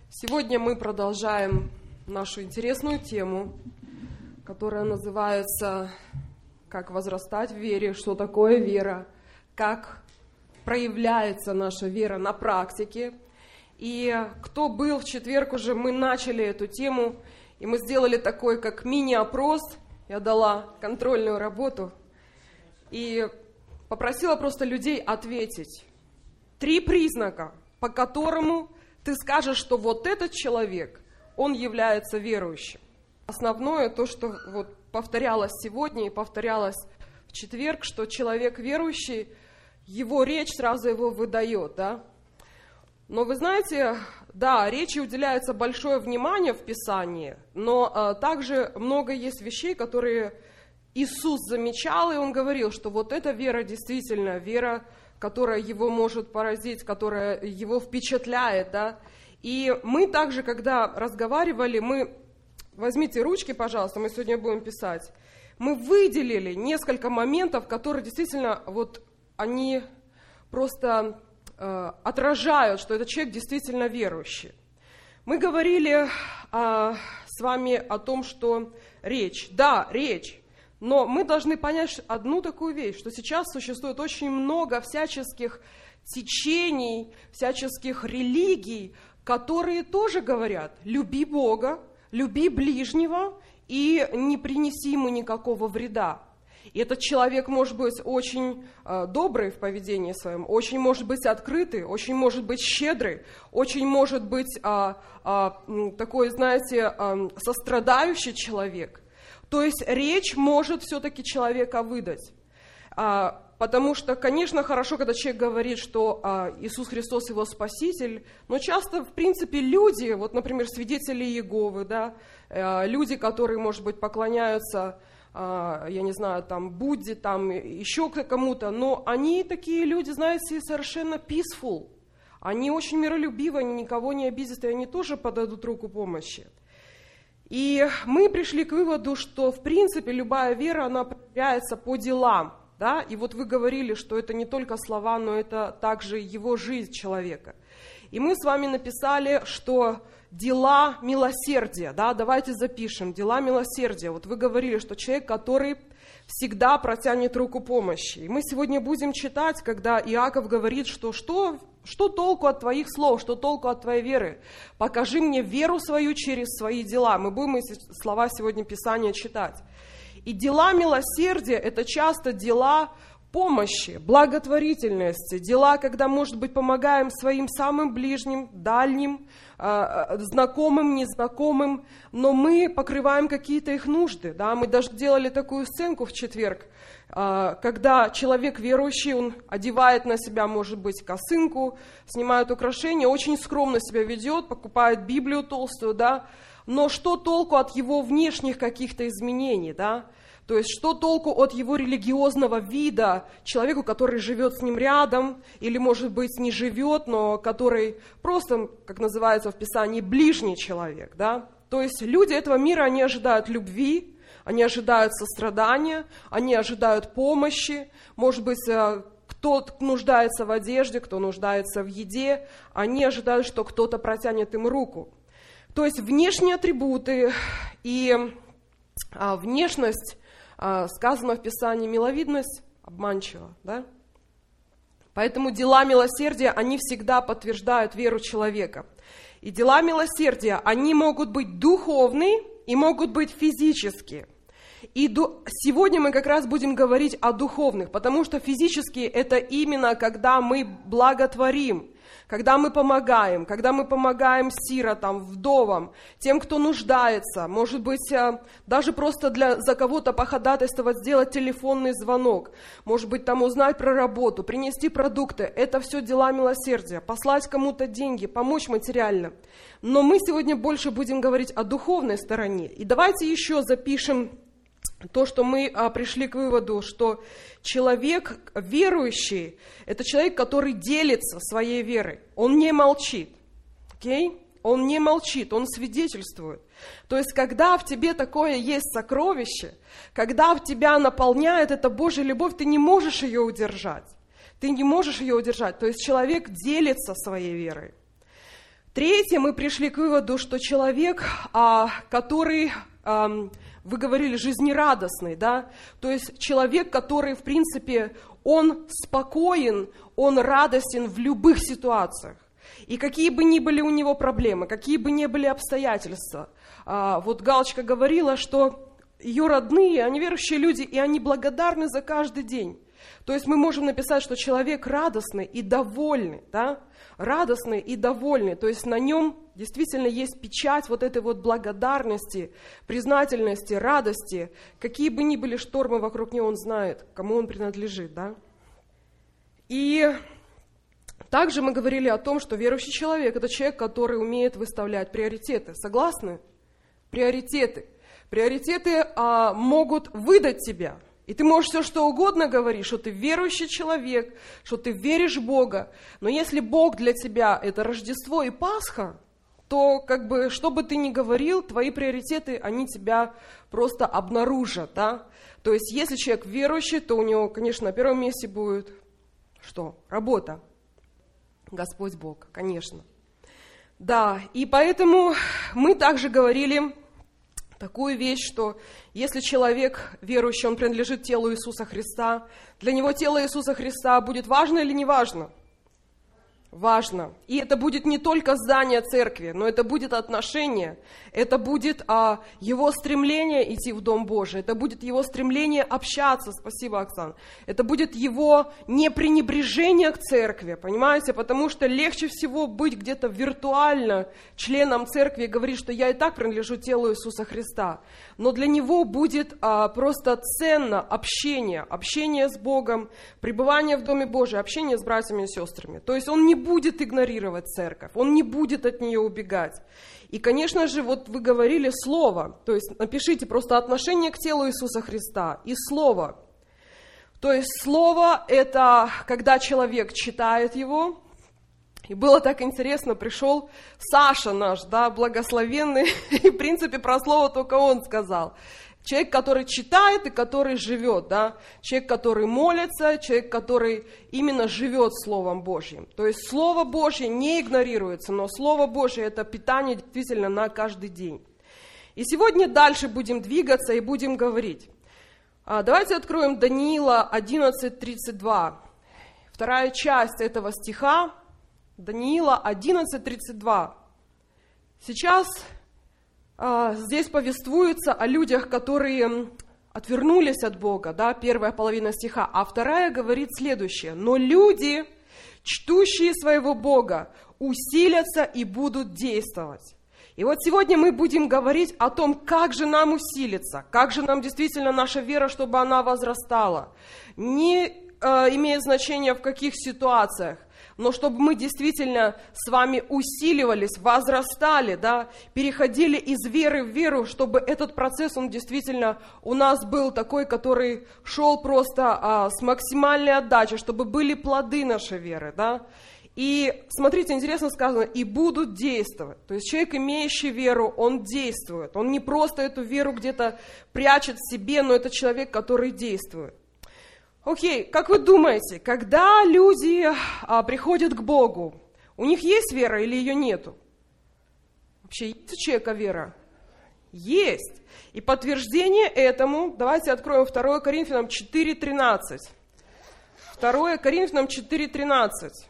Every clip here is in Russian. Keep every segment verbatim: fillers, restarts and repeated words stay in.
Сегодня мы продолжаем нашу интересную тему, которая называется «Как возрастать в вере», что такое вера, как проявляется наша вера на практике. И кто был в четверг уже, мы начали эту тему, и мы сделали такой, как мини-опрос. Я дала контрольную работу и попросила просто людей ответить. Три признака, по которому ты скажешь, что вот этот человек, он является верующим. Основное то, что вот повторялось сегодня и повторялось в четверг, что человек верующий, его речь сразу его выдает, да? Но вы знаете, да, речи уделяется большое внимание в Писании, но а, также много есть вещей, которые Иисус замечал, и Он говорил, что вот эта вера действительно вера, которая его может поразить, которая его впечатляет, да. И мы также, когда разговаривали, мы, возьмите ручки, пожалуйста, мы сегодня будем писать, мы выделили несколько моментов, которые действительно, вот, они просто э, отражают, что этот человек действительно верующий. Мы говорили э, с вами о том, что речь, да, речь, но мы должны понять одну такую вещь, что сейчас существует очень много всяческих течений, всяческих религий, которые тоже говорят: люби Бога, люби ближнего и не принеси ему никакого вреда. И этот человек может быть очень э, добрый в поведении своем, очень может быть открытый, очень может быть щедрый, очень может быть э, э, такой, знаете, э, сострадающий человек. То есть речь может все-таки человека выдать. А, потому что, конечно, хорошо, когда человек говорит, что а, Иисус Христос его Спаситель, но часто, в принципе, люди, вот, например, свидетели Иеговы, да, а, люди, которые, может быть, поклоняются, а, я не знаю, там, Будде, там, еще кому-то, но они такие люди, знаете, совершенно peaceful. Они очень миролюбивы, они никого не обидят, и они тоже подадут руку помощи. И мы пришли к выводу, что, в принципе, любая вера, она проявляется по делам. Да? И вот вы говорили, что это не только слова, но это также его жизнь человека. И мы с вами написали, что дела милосердия, да? Давайте запишем, дела милосердия. Вот вы говорили, что человек, который всегда протянет руку помощи. И мы сегодня будем читать, когда Иаков говорит, что что... Что толку от твоих слов, что толку от твоей веры? Покажи мне веру свою через свои дела. Мы будем эти слова сегодня Писания читать. И дела милосердия – это часто дела помощи, благотворительности, дела, когда, может быть, помогаем своим самым ближним, дальним, знакомым, незнакомым, но мы покрываем какие-то их нужды. Да? Мы даже делали такую сценку в четверг, когда человек верующий, он одевает на себя, может быть, косынку, снимает украшения, очень скромно себя ведет, покупает Библию толстую, да, но что толку от его внешних каких-то изменений, да? То есть что толку от его религиозного вида человеку, который живет с ним рядом, или, может быть, не живет, но который просто, как называется в Писании, ближний человек, да? То есть люди этого мира, они ожидают любви, они ожидают сострадания, они ожидают помощи, может быть, кто нуждается в одежде, кто нуждается в еде, они ожидают, что кто-то протянет им руку. То есть внешние атрибуты и а, внешность, а, сказано в Писании, миловидность обманчива, да? Поэтому дела милосердия, они всегда подтверждают веру человека. И дела милосердия, они могут быть духовные и могут быть физические. И ду... сегодня мы как раз будем говорить о духовных, потому что физические – это именно когда мы благотворим, когда мы помогаем, когда мы помогаем сиротам, вдовам, тем, кто нуждается, может быть, даже просто для, за кого-то походатайствовать, сделать телефонный звонок, может быть, там узнать про работу, принести продукты. Это все дела милосердия, послать кому-то деньги, помочь материально. Но мы сегодня больше будем говорить о духовной стороне. И давайте еще запишем то, что мы а, пришли к выводу, что человек верующий – это человек, который делится своей верой. Он не молчит, okay? Он не молчит, он свидетельствует. То есть, когда в тебе такое есть сокровище, когда в тебя наполняет эта Божья любовь, ты не можешь ее удержать. Ты не можешь ее удержать. То есть, человек делится своей верой. Третье, мы пришли к выводу, что человек, который, вы говорили, жизнерадостный, да, то есть человек, который, в принципе, он спокоен, он радостен в любых ситуациях. И какие бы ни были у него проблемы, какие бы ни были обстоятельства. Вот Галочка говорила, что ее родные, они верующие люди, и они благодарны за каждый день. То есть мы можем написать, что человек радостный и довольный, да? Радостный и довольный. То есть на нем действительно есть печать вот этой вот благодарности, признательности, радости. Какие бы ни были штормы вокруг него, он знает, кому он принадлежит, да? И также мы говорили о том, что верующий человек – это человек, который умеет выставлять приоритеты. Согласны? Приоритеты. Приоритеты а, могут выдать тебя. И ты можешь все что угодно говорить, что ты верующий человек, что ты веришь в Бога. Но если Бог для тебя – это Рождество и Пасха, то как бы, что бы ты ни говорил, твои приоритеты, они тебя просто обнаружат. Да? То есть если человек верующий, то у него, конечно, на первом месте будет что? Работа. Господь Бог, конечно. Да, и поэтому мы также говорили такую вещь, что если человек верующий, он принадлежит телу Иисуса Христа, для него тело Иисуса Христа будет важно или не важно? Важно. И это будет не только здание церкви, но это будет отношение, это будет а, его стремление идти в Дом Божий, это будет его стремление общаться, спасибо, Оксан, это будет его непренебрежение к церкви, понимаете, потому что легче всего быть где-то виртуально членом церкви и говорить, что я и так принадлежу телу Иисуса Христа, но для него будет а, просто ценно общение, общение с Богом, пребывание в Доме Божьем, общение с братьями и сестрами, то есть он не будет игнорировать церковь, он не будет от нее убегать. И, конечно же, вот вы говорили слово, то есть напишите просто отношение к телу Иисуса Христа и слово. То есть слово – это когда человек читает его. И было так интересно, пришел Саша наш, да, благословенный, и в принципе про слово только он сказал. Человек, который читает и который живет, да? Человек, который молится, человек, который именно живет Словом Божьим. То есть Слово Божье не игнорируется, но Слово Божье – это питание действительно на каждый день. И сегодня дальше будем двигаться и будем говорить. Давайте откроем Даниила одиннадцать тридцать два. Вторая часть этого стиха, Даниила одиннадцать тридцать два. Сейчас здесь повествуется о людях, которые отвернулись от Бога, да, первая половина стиха, а вторая говорит следующее. «Но люди, чтущие своего Бога, усилятся и будут действовать». И вот сегодня мы будем говорить о том, как же нам усилиться, как же нам действительно наша вера, чтобы она возрастала. Не э, имеет значения в каких ситуациях, но чтобы мы действительно с вами усиливались, возрастали, да, переходили из веры в веру, чтобы этот процесс, он действительно у нас был такой, который шел просто а, с максимальной отдачей, чтобы были плоды нашей веры, да. И смотрите, интересно сказано, и будут действовать. То есть человек, имеющий веру, он действует. Он не просто эту веру где-то прячет в себе, но это человек, который действует. Окей, как вы думаете, когда люди а, приходят к Богу, у них есть вера или ее нету? Вообще есть у человека вера? Есть. И подтверждение этому, давайте откроем второе Коринфянам четыре тринадцать. второе Коринфянам четыре тринадцать.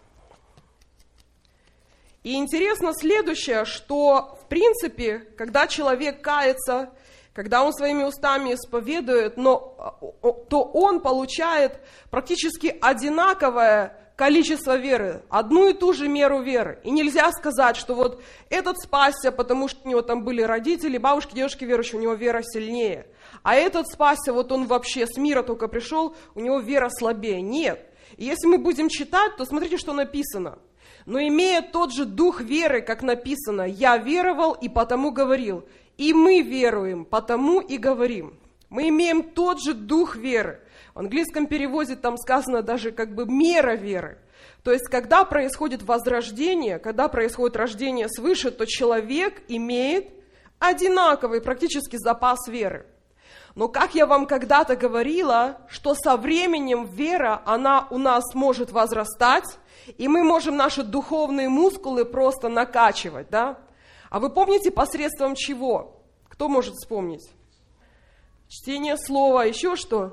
И интересно следующее, что в принципе, когда человек кается, когда он своими устами исповедует, но, то он получает практически одинаковое количество веры, одну и ту же меру веры. И нельзя сказать, что вот этот спасся, потому что у него там были родители, бабушки, дедушки верующие, у него вера сильнее. А этот спасся, вот он вообще с мира только пришел, у него вера слабее. Нет. И если мы будем читать, то смотрите, что написано. «Но имея тот же дух веры, как написано, я веровал и потому говорил». И мы веруем, потому и говорим. Мы имеем тот же дух веры. В английском переводе там сказано даже как бы мера веры. То есть, когда происходит возрождение, когда происходит рождение свыше, то человек имеет одинаковый практически запас веры. Но как я вам когда-то говорила, что со временем вера, она у нас может возрастать, и мы можем наши духовные мускулы просто накачивать, да? А вы помните, посредством чего? Кто может вспомнить? Чтение слова, еще что?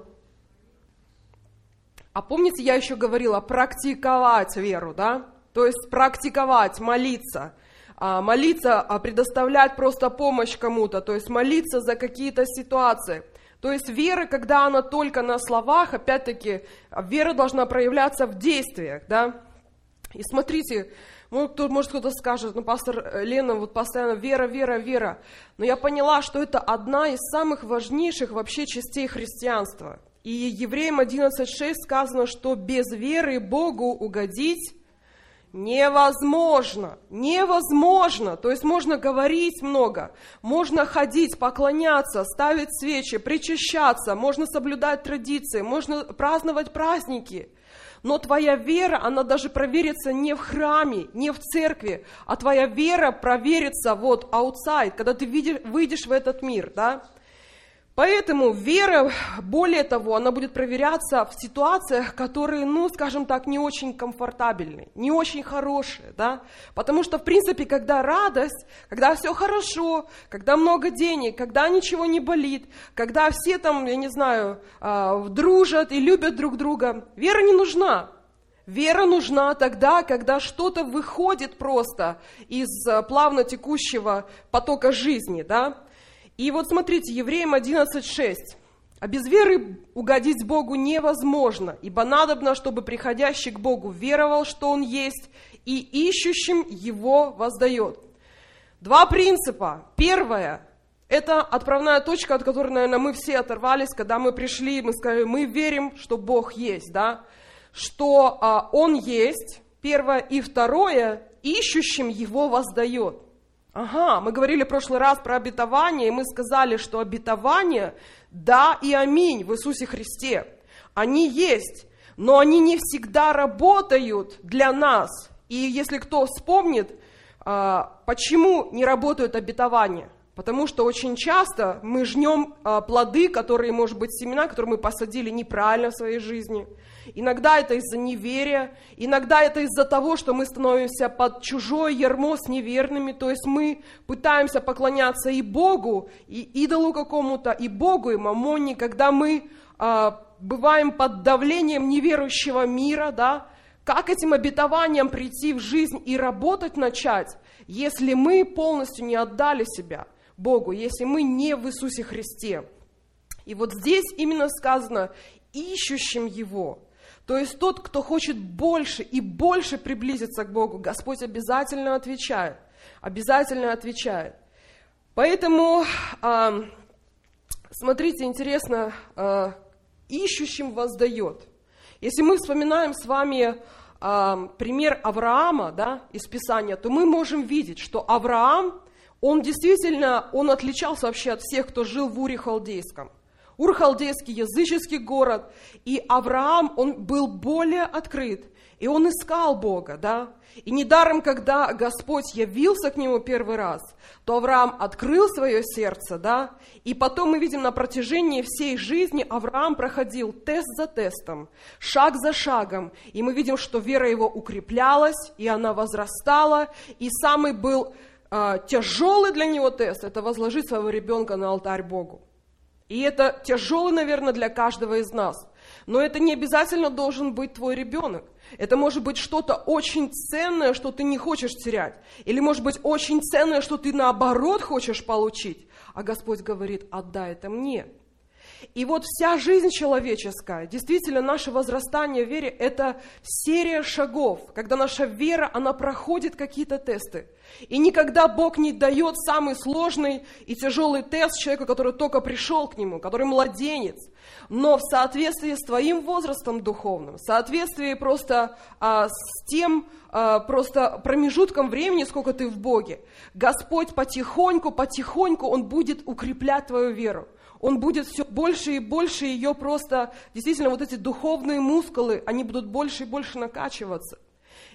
А помните, я еще говорила, практиковать веру, да? То есть практиковать, молиться. А молиться, а предоставлять просто помощь кому-то, то есть молиться за какие-то ситуации. То есть вера, когда она только на словах, опять-таки, вера должна проявляться в действиях, да? И смотрите, может кто-то скажет, ну, пастор Лена, вот постоянно вера, вера, вера. Но я поняла, что это одна из самых важнейших вообще частей христианства. И Евреям одиннадцать шесть сказано, что без веры Богу угодить невозможно. Невозможно. То есть можно говорить много, можно ходить, поклоняться, ставить свечи, причащаться, можно соблюдать традиции, можно праздновать праздники. Но твоя вера, она даже проверится не в храме, не в церкви, а твоя вера проверится вот outside, когда ты видишь, выйдешь в этот мир, да? Поэтому вера, более того, она будет проверяться в ситуациях, которые, ну, скажем так, не очень комфортабельные, не очень хорошие, да? Потому что, в принципе, когда радость, когда все хорошо, когда много денег, когда ничего не болит, когда все там, я не знаю, дружат и любят друг друга, вера не нужна. Вера нужна тогда, когда что-то выходит просто из плавно текущего потока жизни, да? И вот смотрите, Евреям одиннадцать шесть. «А без веры угодить Богу невозможно, ибо надобно, чтобы приходящий к Богу веровал, что Он есть, и ищущим Его воздает». Два принципа. Первое – это отправная точка, от которой, наверное, мы все оторвались, когда мы пришли, мы сказали, мы верим, что Бог есть, да? Что а, Он есть, первое, и второе – ищущим Его воздает. Ага, мы говорили в прошлый раз про обетование, и мы сказали, что обетование, да и аминь в Иисусе Христе. Они есть, но они не всегда работают для нас. И если кто вспомнит, почему не работают обетования? Потому что очень часто мы жнем плоды, которые, может быть, семена, которые мы посадили неправильно в своей жизни. Иногда это из-за неверия, иногда это из-за того, что мы становимся под чужое ярмо с неверными, то есть мы пытаемся поклоняться и Богу, и идолу какому-то, и Богу, и мамоне, когда мы а, бываем под давлением неверующего мира, да, как этим обетованиям прийти в жизнь и работать начать, если мы полностью не отдали себя Богу, если мы не в Иисусе Христе. И вот здесь именно сказано «ищущим Его». То есть тот, кто хочет больше и больше приблизиться к Богу, Господь обязательно отвечает, обязательно отвечает. Поэтому, э, смотрите, интересно, э, ищущим воздает. Если мы вспоминаем с вами э, пример Авраама, да, из Писания, то мы можем видеть, что Авраам, он действительно, он отличался вообще от всех, кто жил в Уре Халдейском. Ур Халдейский языческий город, и Авраам, он был более открыт, и он искал Бога, да. И недаром, когда Господь явился к нему первый раз, то Авраам открыл свое сердце, да, и потом мы видим на протяжении всей жизни Авраам проходил тест за тестом, шаг за шагом, и мы видим, что вера его укреплялась, и она возрастала, и самый был э, тяжелый для него тест – это возложить своего ребенка на алтарь Богу. И это тяжело, наверное, для каждого из нас. Но это не обязательно должен быть твой ребенок. Это может быть что-то очень ценное, что ты не хочешь терять. Или может быть очень ценное, что ты наоборот хочешь получить. А Господь говорит, отдай это мне. И вот вся жизнь человеческая, действительно, наше возрастание в вере – это серия шагов, когда наша вера, она проходит какие-то тесты. И никогда Бог не дает самый сложный и тяжелый тест человеку, который только пришел к Нему, который младенец. Но в соответствии с твоим возрастом духовным, в соответствии просто а, с тем а, просто промежутком времени, сколько ты в Боге, Господь потихоньку, потихоньку Он будет укреплять твою веру. Он будет все больше и больше ее просто, действительно, вот эти духовные мускулы, они будут больше и больше накачиваться.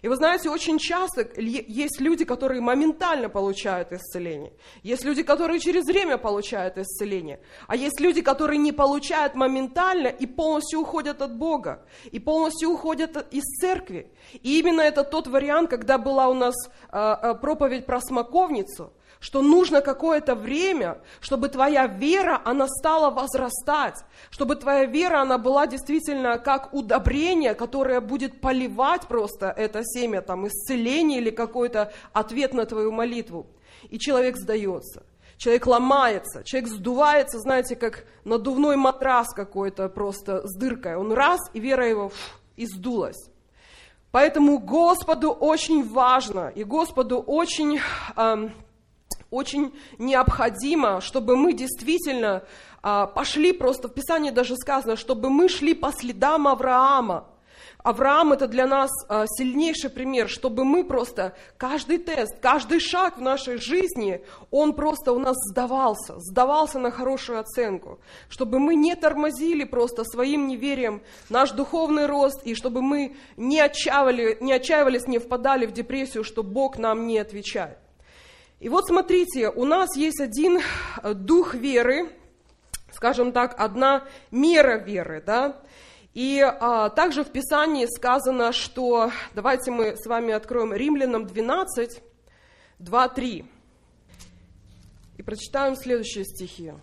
И вы знаете, очень часто есть люди, которые моментально получают исцеление. Есть люди, которые через время получают исцеление. А есть люди, которые не получают моментально и полностью уходят от Бога. И полностью уходят из церкви. И именно это тот вариант, когда была у нас э, проповедь про смоковницу, что нужно какое-то время, чтобы твоя вера, она стала возрастать, чтобы твоя вера, она была действительно как удобрение, которое будет поливать просто это семя, там, исцеление или какой-то ответ на твою молитву. И человек сдается, человек ломается, человек сдувается, знаете, как надувной матрас какой-то просто с дыркой. Он раз, и вера его фу, и сдулась. Поэтому Господу очень важно, и Господу очень... Эм, Очень необходимо, чтобы мы действительно а, пошли, просто в Писании даже сказано, чтобы мы шли по следам Авраама. Авраам – это для нас а, сильнейший пример, чтобы мы просто, каждый тест, каждый шаг в нашей жизни, он просто у нас сдавался, сдавался на хорошую оценку, чтобы мы не тормозили просто своим неверием наш духовный рост, и чтобы мы не отчаивали, не отчаивались, не впадали в депрессию, что Бог нам не отвечает. И вот смотрите, у нас есть один дух веры, скажем так, одна мера веры, да, и а, также в Писании сказано, что, давайте мы с вами откроем Римлянам двенадцать, два, три, и прочитаем следующие стихи.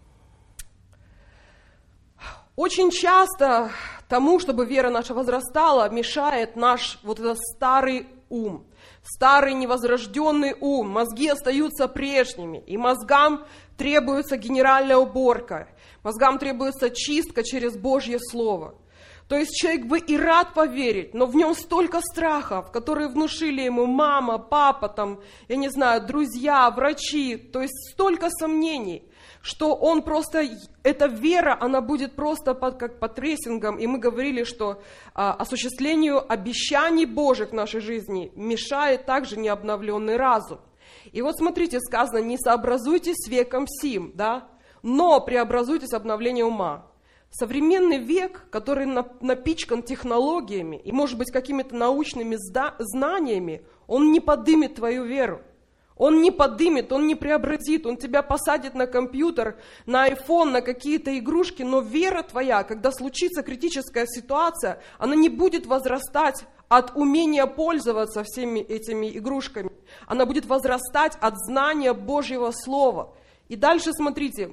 Очень часто тому, чтобы вера наша возрастала, мешает наш вот этот старый ум. Старый невозрожденный ум, мозги остаются прежними, и мозгам требуется генеральная уборка, мозгам требуется чистка через Божье Слово. То есть человек бы и рад поверить, но в нем столько страхов, которые внушили ему мама, папа, там, я не знаю, друзья, врачи, то есть столько сомнений, что он просто, эта вера, она будет просто под, как под прессингом. И мы говорили, что а, осуществлению обещаний Божьих в нашей жизни мешает также необновленный разум. И вот смотрите, сказано, не сообразуйтесь с веком сим, да, но преобразуйтесь обновлением ума. Современный век, который напичкан технологиями и, может быть, какими-то научными знаниями, он не подымет твою веру. Он не подымет, он не преобразит, он тебя посадит на компьютер, на айфон, на какие-то игрушки, но вера твоя, когда случится критическая ситуация, она не будет возрастать от умения пользоваться всеми этими игрушками. Она будет возрастать от знания Божьего Слова. И дальше смотрите.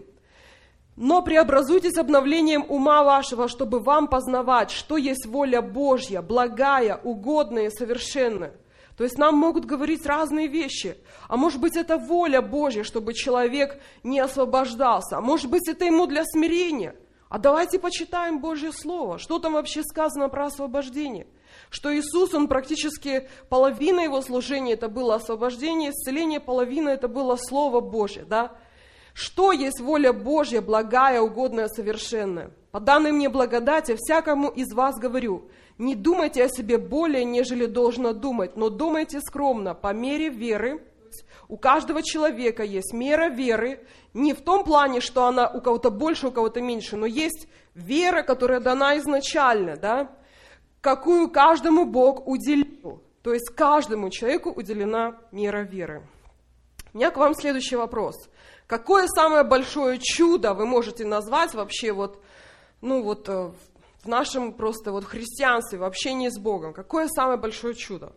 Но преобразуйтесь обновлением ума вашего, чтобы вам познавать, что есть воля Божья, благая, угодная и совершенная. То есть нам могут говорить разные вещи. А может быть, это воля Божья, чтобы человек не освобождался. А может быть, это ему для смирения. А давайте почитаем Божье Слово. Что там вообще сказано про освобождение? Что Иисус, Он практически, половина Его служения это было освобождение, исцеление, половина это было Слово Божье, да? Что есть воля Божья, благая, угодная, совершенная? По данной мне благодати, всякому из вас говорю, не думайте о себе более, нежели должно думать, но думайте скромно, по мере веры. У каждого человека есть мера веры, не в том плане, что она у кого-то больше, у кого-то меньше, но есть вера, которая дана изначально, да? Какую каждому Бог уделил. То есть каждому человеку уделена мера веры. У меня к вам следующий вопрос. Какое самое большое чудо вы можете назвать вообще вот, ну вот в нашем просто вот христианстве, в общении с Богом? Какое самое большое чудо?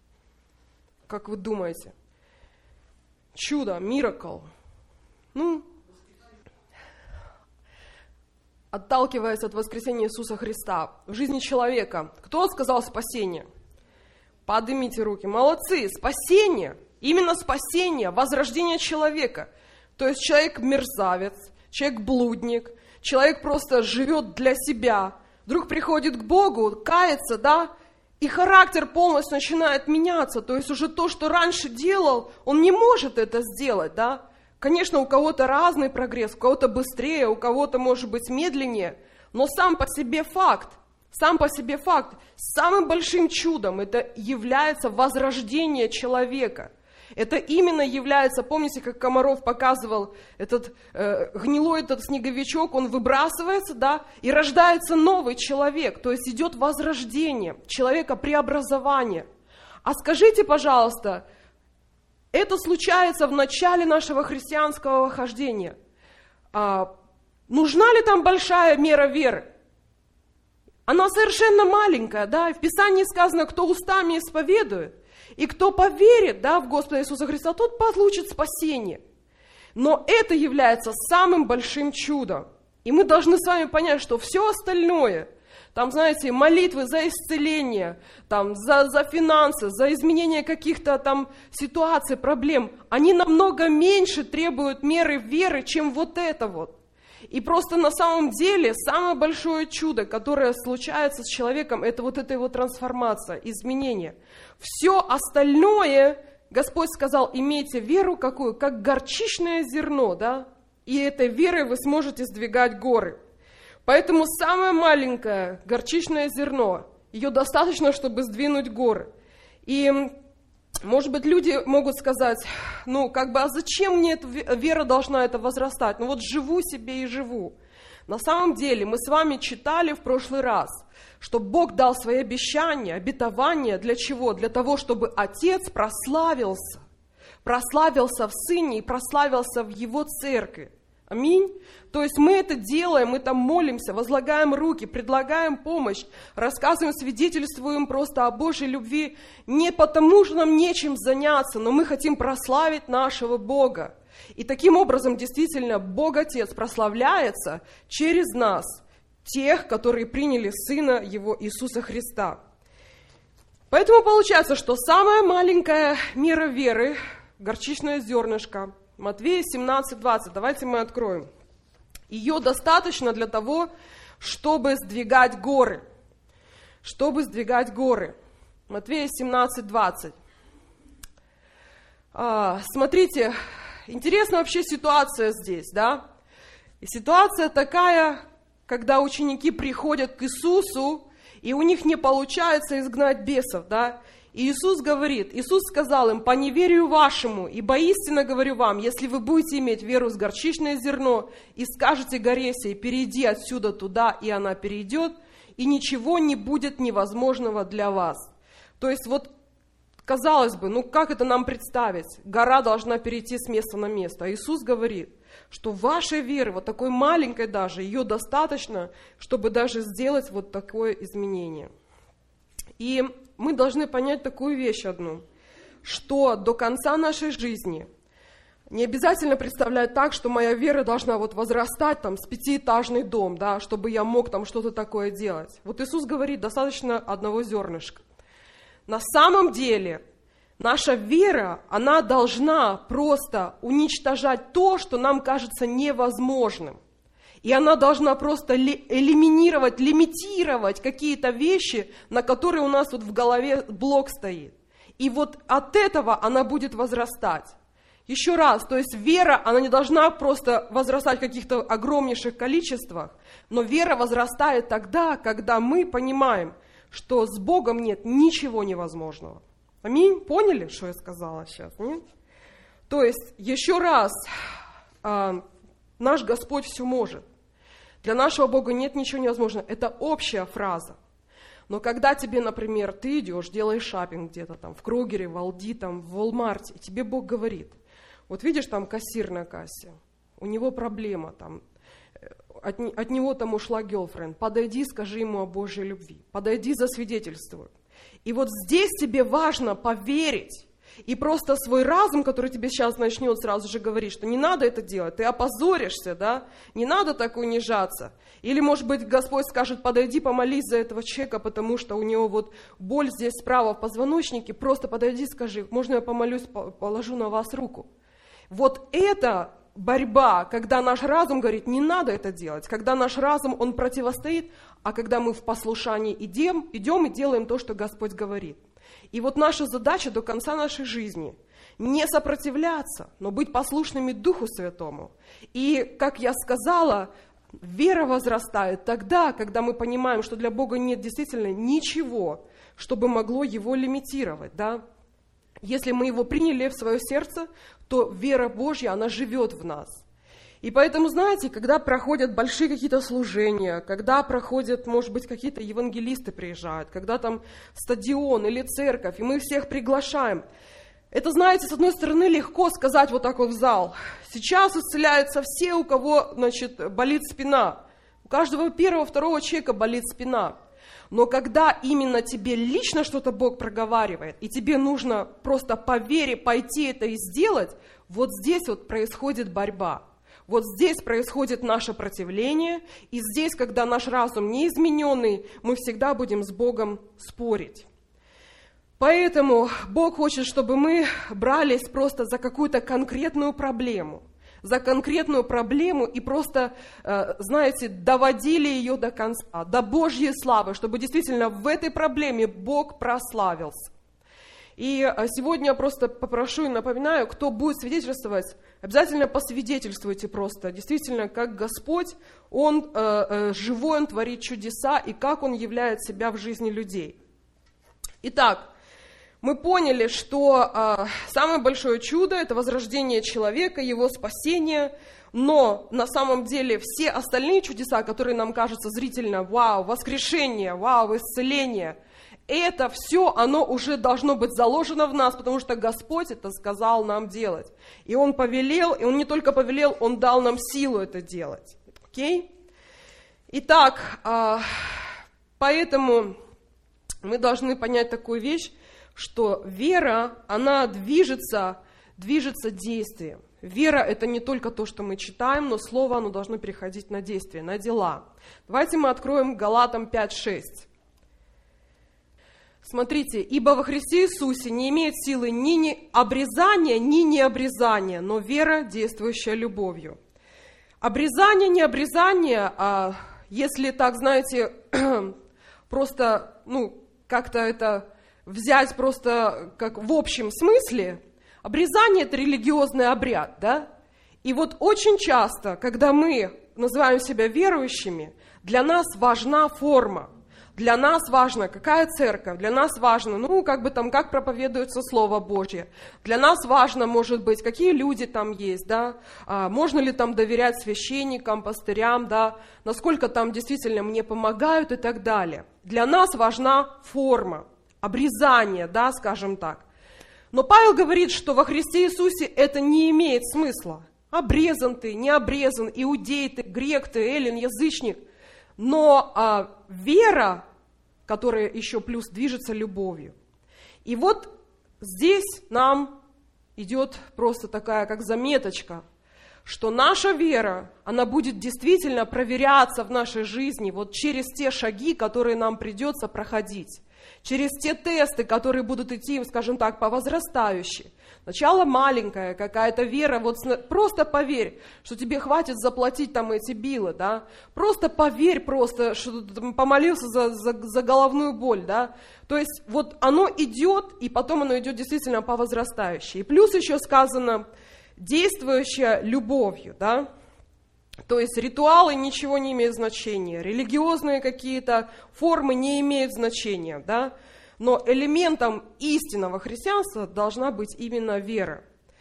Как вы думаете? Чудо, miracle. Ну, отталкиваясь от воскресения Иисуса Христа в жизни человека, кто сказал спасение? Поднимите руки. Молодцы, спасение. Именно спасение, возрождение человека. То есть человек мерзавец, человек блудник, человек просто живет для себя. Вдруг приходит к Богу, кается, да, и характер полностью начинает меняться. То есть уже то, что раньше делал, он не может это сделать, да. Конечно, у кого-то разный прогресс, у кого-то быстрее, у кого-то, может быть, медленнее. Но сам по себе факт, сам по себе факт, самым большим чудом это является возрождение человека. Это именно является, помните, как Комаров показывал, этот э, гнилой этот снеговичок, он выбрасывается, да, и рождается новый человек, то есть идет возрождение человека, преобразование. А скажите, пожалуйста, это случается в начале нашего христианского хождения. А, нужна ли там большая мера веры? Она совершенно маленькая, да, в Писании сказано, кто устами исповедует, и кто поверит, да, в Господа Иисуса Христа, тот получит спасение. Но это является самым большим чудом. И мы должны с вами понять, что все остальное, там, знаете, молитвы за исцеление, там, за, за финансы, за изменение каких-то там ситуаций, проблем, они намного меньше требуют меры веры, чем вот это вот. И просто на самом деле самое большое чудо, которое случается с человеком, это вот эта его трансформация, изменение. Все остальное, Господь сказал, имейте веру какую? Как горчичное зерно, да? И этой верой вы сможете сдвигать горы. Поэтому самое маленькое горчичное зерно, ее достаточно, чтобы сдвинуть горы. И, может быть, люди могут сказать, ну, как бы, а зачем мне эта вера должна это возрастать? Ну, вот живу себе и живу. На самом деле, мы с вами читали в прошлый раз, что Бог дал свои обещания, обетования для чего? Для того, чтобы Отец прославился, прославился в Сыне и прославился в Его церкви. Аминь. То есть мы это делаем, мы там молимся, возлагаем руки, предлагаем помощь, рассказываем, свидетельствуем просто о Божьей любви не потому, что нам нечем заняться, но мы хотим прославить нашего Бога. И таким образом действительно Бог Отец прославляется через нас, тех, которые приняли Сына Его Иисуса Христа. Поэтому получается, что самая маленькая мера веры, горчичное зернышко, Матфея семнадцать двадцать, давайте мы откроем. Ее достаточно для того, чтобы сдвигать горы. Чтобы сдвигать горы. Матфея семнадцать двадцать. А, смотрите, интересная вообще ситуация здесь, да? И ситуация такая, когда ученики приходят к Иисусу, и у них не получается изгнать бесов, да? И Иисус говорит, Иисус сказал им, по неверию вашему, ибо истинно говорю вам, если вы будете иметь веру с горчичное зерно и скажете горе сей, перейди отсюда туда, и она перейдет, и ничего не будет невозможного для вас. То есть вот, казалось бы, ну как это нам представить? Гора должна перейти с места на место. А Иисус говорит, что вашей веры, вот такой маленькой даже, ее достаточно, чтобы даже сделать вот такое изменение. И мы должны понять такую вещь одну, что до конца нашей жизни не обязательно представлять так, что моя вера должна вот возрастать там с пятиэтажный дом, да, чтобы я мог там что-то такое делать. Вот Иисус говорит, достаточно одного зернышка. На самом деле наша вера, она должна просто уничтожать то, что нам кажется невозможным. И она должна просто элиминировать, лимитировать какие-то вещи, на которые у нас вот в голове блок стоит. И вот от этого она будет возрастать. Еще раз, то есть вера, она не должна просто возрастать в каких-то огромнейших количествах, но вера возрастает тогда, когда мы понимаем, что с Богом нет ничего невозможного. Аминь? Поняли, что я сказала сейчас? Нет? То есть, еще раз, наш Господь все может. Для нашего Бога нет ничего невозможного. Это общая фраза. Но когда тебе, например, ты идешь, делаешь шопинг где-то там, в Крогере, в Алди, там, в Walmart, и тебе Бог говорит, вот видишь там кассир на кассе, у него проблема, там, от, от него там ушла герлфренд, подойди, скажи ему о Божьей любви, подойди, засвидетельствуй. И вот здесь тебе важно поверить, и просто свой разум, который тебе сейчас начнет сразу же говорить, что не надо это делать, ты опозоришься, да, не надо так унижаться. Или, может быть, Господь скажет, подойди, помолись за этого человека, потому что у него вот боль здесь справа в позвоночнике, просто подойди, скажи, можно я помолюсь, положу на вас руку. Вот это борьба, когда наш разум говорит, не надо это делать, когда наш разум, он противостоит, а когда мы в послушании идем, идем и делаем то, что Господь говорит. И вот наша задача до конца нашей жизни не сопротивляться, но быть послушными Духу Святому. И, как я сказала, вера возрастает тогда, когда мы понимаем, что для Бога нет действительно ничего, чтобы могло Его лимитировать. Да? Если мы Его приняли в свое сердце, то вера Божья, она живет в нас. И поэтому, знаете, когда проходят большие какие-то служения, когда проходят, может быть, какие-то евангелисты приезжают, когда там стадион или церковь, и мы всех приглашаем, это, знаете, с одной стороны, легко сказать вот так вот в зал. Сейчас исцеляются все, у кого, значит, болит спина. У каждого первого, второго человека болит спина. Но когда именно тебе лично что-то Бог проговаривает, и тебе нужно просто по вере пойти это и сделать, вот здесь вот происходит борьба. Вот здесь происходит наше противление, и здесь, когда наш разум неизмененный, мы всегда будем с Богом спорить. Поэтому Бог хочет, чтобы мы брались просто за какую-то конкретную проблему, за конкретную проблему и просто, знаете, доводили ее до конца, до Божьей славы, чтобы действительно в этой проблеме Бог прославился. И сегодня я просто попрошу и напоминаю, кто будет свидетельствовать, обязательно посвидетельствуйте просто, действительно, как Господь, Он э, живой, Он творит чудеса, и как Он являет себя в жизни людей. Итак, мы поняли, что э, самое большое чудо – это возрождение человека, его спасение, но на самом деле все остальные чудеса, которые нам кажутся зрительно, вау, воскрешение, вау, исцеление, это все, оно уже должно быть заложено в нас, потому что Господь это сказал нам делать. И Он повелел, и Он не только повелел, Он дал нам силу это делать. Окей? Итак, э, поэтому мы должны понять такую вещь, что вера, она движется, движется действием. Вера – это не только то, что мы читаем, но слово, оно должно переходить на действие, на дела. Давайте мы откроем Галатам пять шесть. Смотрите, «Ибо во Христе Иисусе не имеет силы ни не обрезания, ни необрезания, но вера, действующая любовью». Обрезание, необрезание, а если так, знаете, просто, ну, как-то это взять просто как в общем смысле, обрезание – это религиозный обряд, да? И вот очень часто, когда мы называем себя верующими, для нас важна форма. Для нас важно, какая церковь, для нас важно, ну, как бы там, как проповедуется Слово Божье. Для нас важно, может быть, какие люди там есть, да, а, можно ли там доверять священникам, пастырям, да, насколько там действительно мне помогают и так далее. Для нас важна форма, обрезание, да, скажем так. Но Павел говорит, что во Христе Иисусе это не имеет смысла. Обрезан ты, не обрезан, иудей ты, грек ты, эллин, язычник. Но а, вера, которая еще плюс движется любовью. И вот здесь нам идет просто такая как заметочка, что наша вера, она будет действительно проверяться в нашей жизни вот через те шаги, которые нам придется проходить. Через те тесты, которые будут идти, скажем так, по возрастающей. Сначала маленькая какая-то вера, вот просто поверь, что тебе хватит заплатить там эти билы, да. Просто поверь просто, что ты там помолился за, за, за головную боль, да. То есть вот оно идет, и потом оно идет действительно по возрастающей. И плюс еще сказано, действующая любовью, да. То есть ритуалы ничего не имеют значения, религиозные какие-то формы не имеют значения, да? Но элементом истинного христианства должна быть именно вера.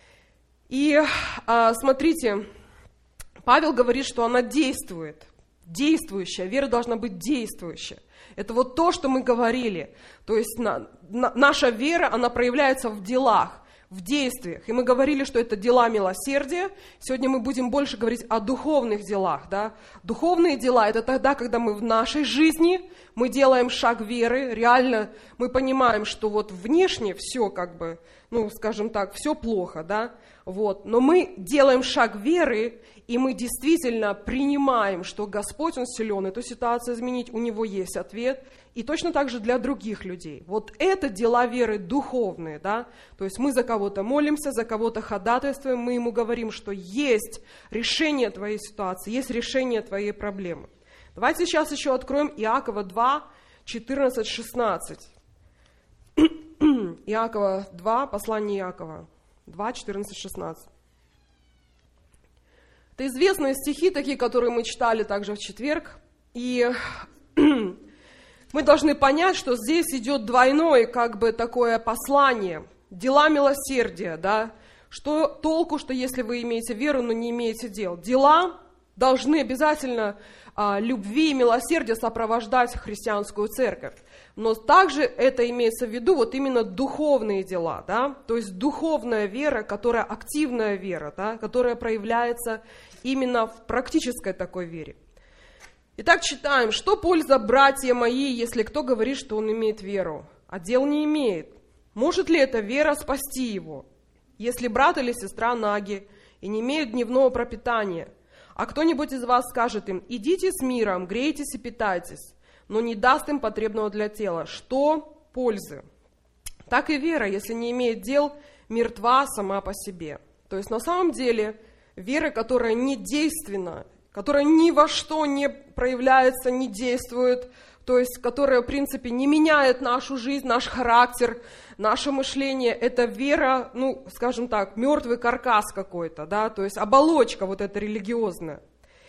И а, смотрите, Павел говорит, что она действует, действующая, вера должна быть действующая. Это вот то, что мы говорили, то есть на, на, наша вера, она проявляется в делах. В действиях. И мы говорили, что это дела милосердия. Сегодня мы будем больше говорить о духовных делах. Да? Духовные дела – это тогда, когда мы в нашей жизни, мы делаем шаг веры, реально мы понимаем, что вот внешне все как бы, ну, скажем так, все плохо, да? Вот. Но мы делаем шаг веры, и мы действительно принимаем, что Господь, Он силен эту ситуацию изменить, у Него есть ответ. И точно так же для других людей. Вот это дела веры духовные, да? То есть мы за кого-то молимся, за кого-то ходатайствуем, мы ему говорим, что есть решение твоей ситуации, есть решение твоей проблемы. Давайте сейчас еще откроем Иакова два, четырнадцать, шестнадцать. Иакова два, послание Иакова два, четырнадцать, шестнадцать. Это известные стихи, такие, которые мы читали также в четверг. И мы должны понять, что здесь идет двойное, как бы, такое послание, дела милосердия, да, Что толку, что если вы имеете веру, но не имеете дел? Дела должны обязательно а, любви и милосердия сопровождать христианскую церковь. Но также это имеется в виду вот именно духовные дела, да? То есть духовная вера, которая активная вера, да? Которая проявляется именно в практической такой вере. Итак, читаем, что польза, братья мои, если кто говорит, что он имеет веру, а дел не имеет? Может ли эта вера спасти его? Если брат или сестра наги и не имеют дневного пропитания, а кто-нибудь из вас скажет им: идите с миром, грейтесь и питайтесь, но не даст им потребного для тела, что пользы? Так и вера, если не имеет дел, мертва сама по себе. То есть на самом деле вера, которая не действенна, которая ни во что не проявляется, не действует, то есть которая, в принципе, не меняет нашу жизнь, наш характер, наше мышление, это вера, ну, скажем так, мертвый каркас какой-то, да, то есть оболочка вот эта религиозная.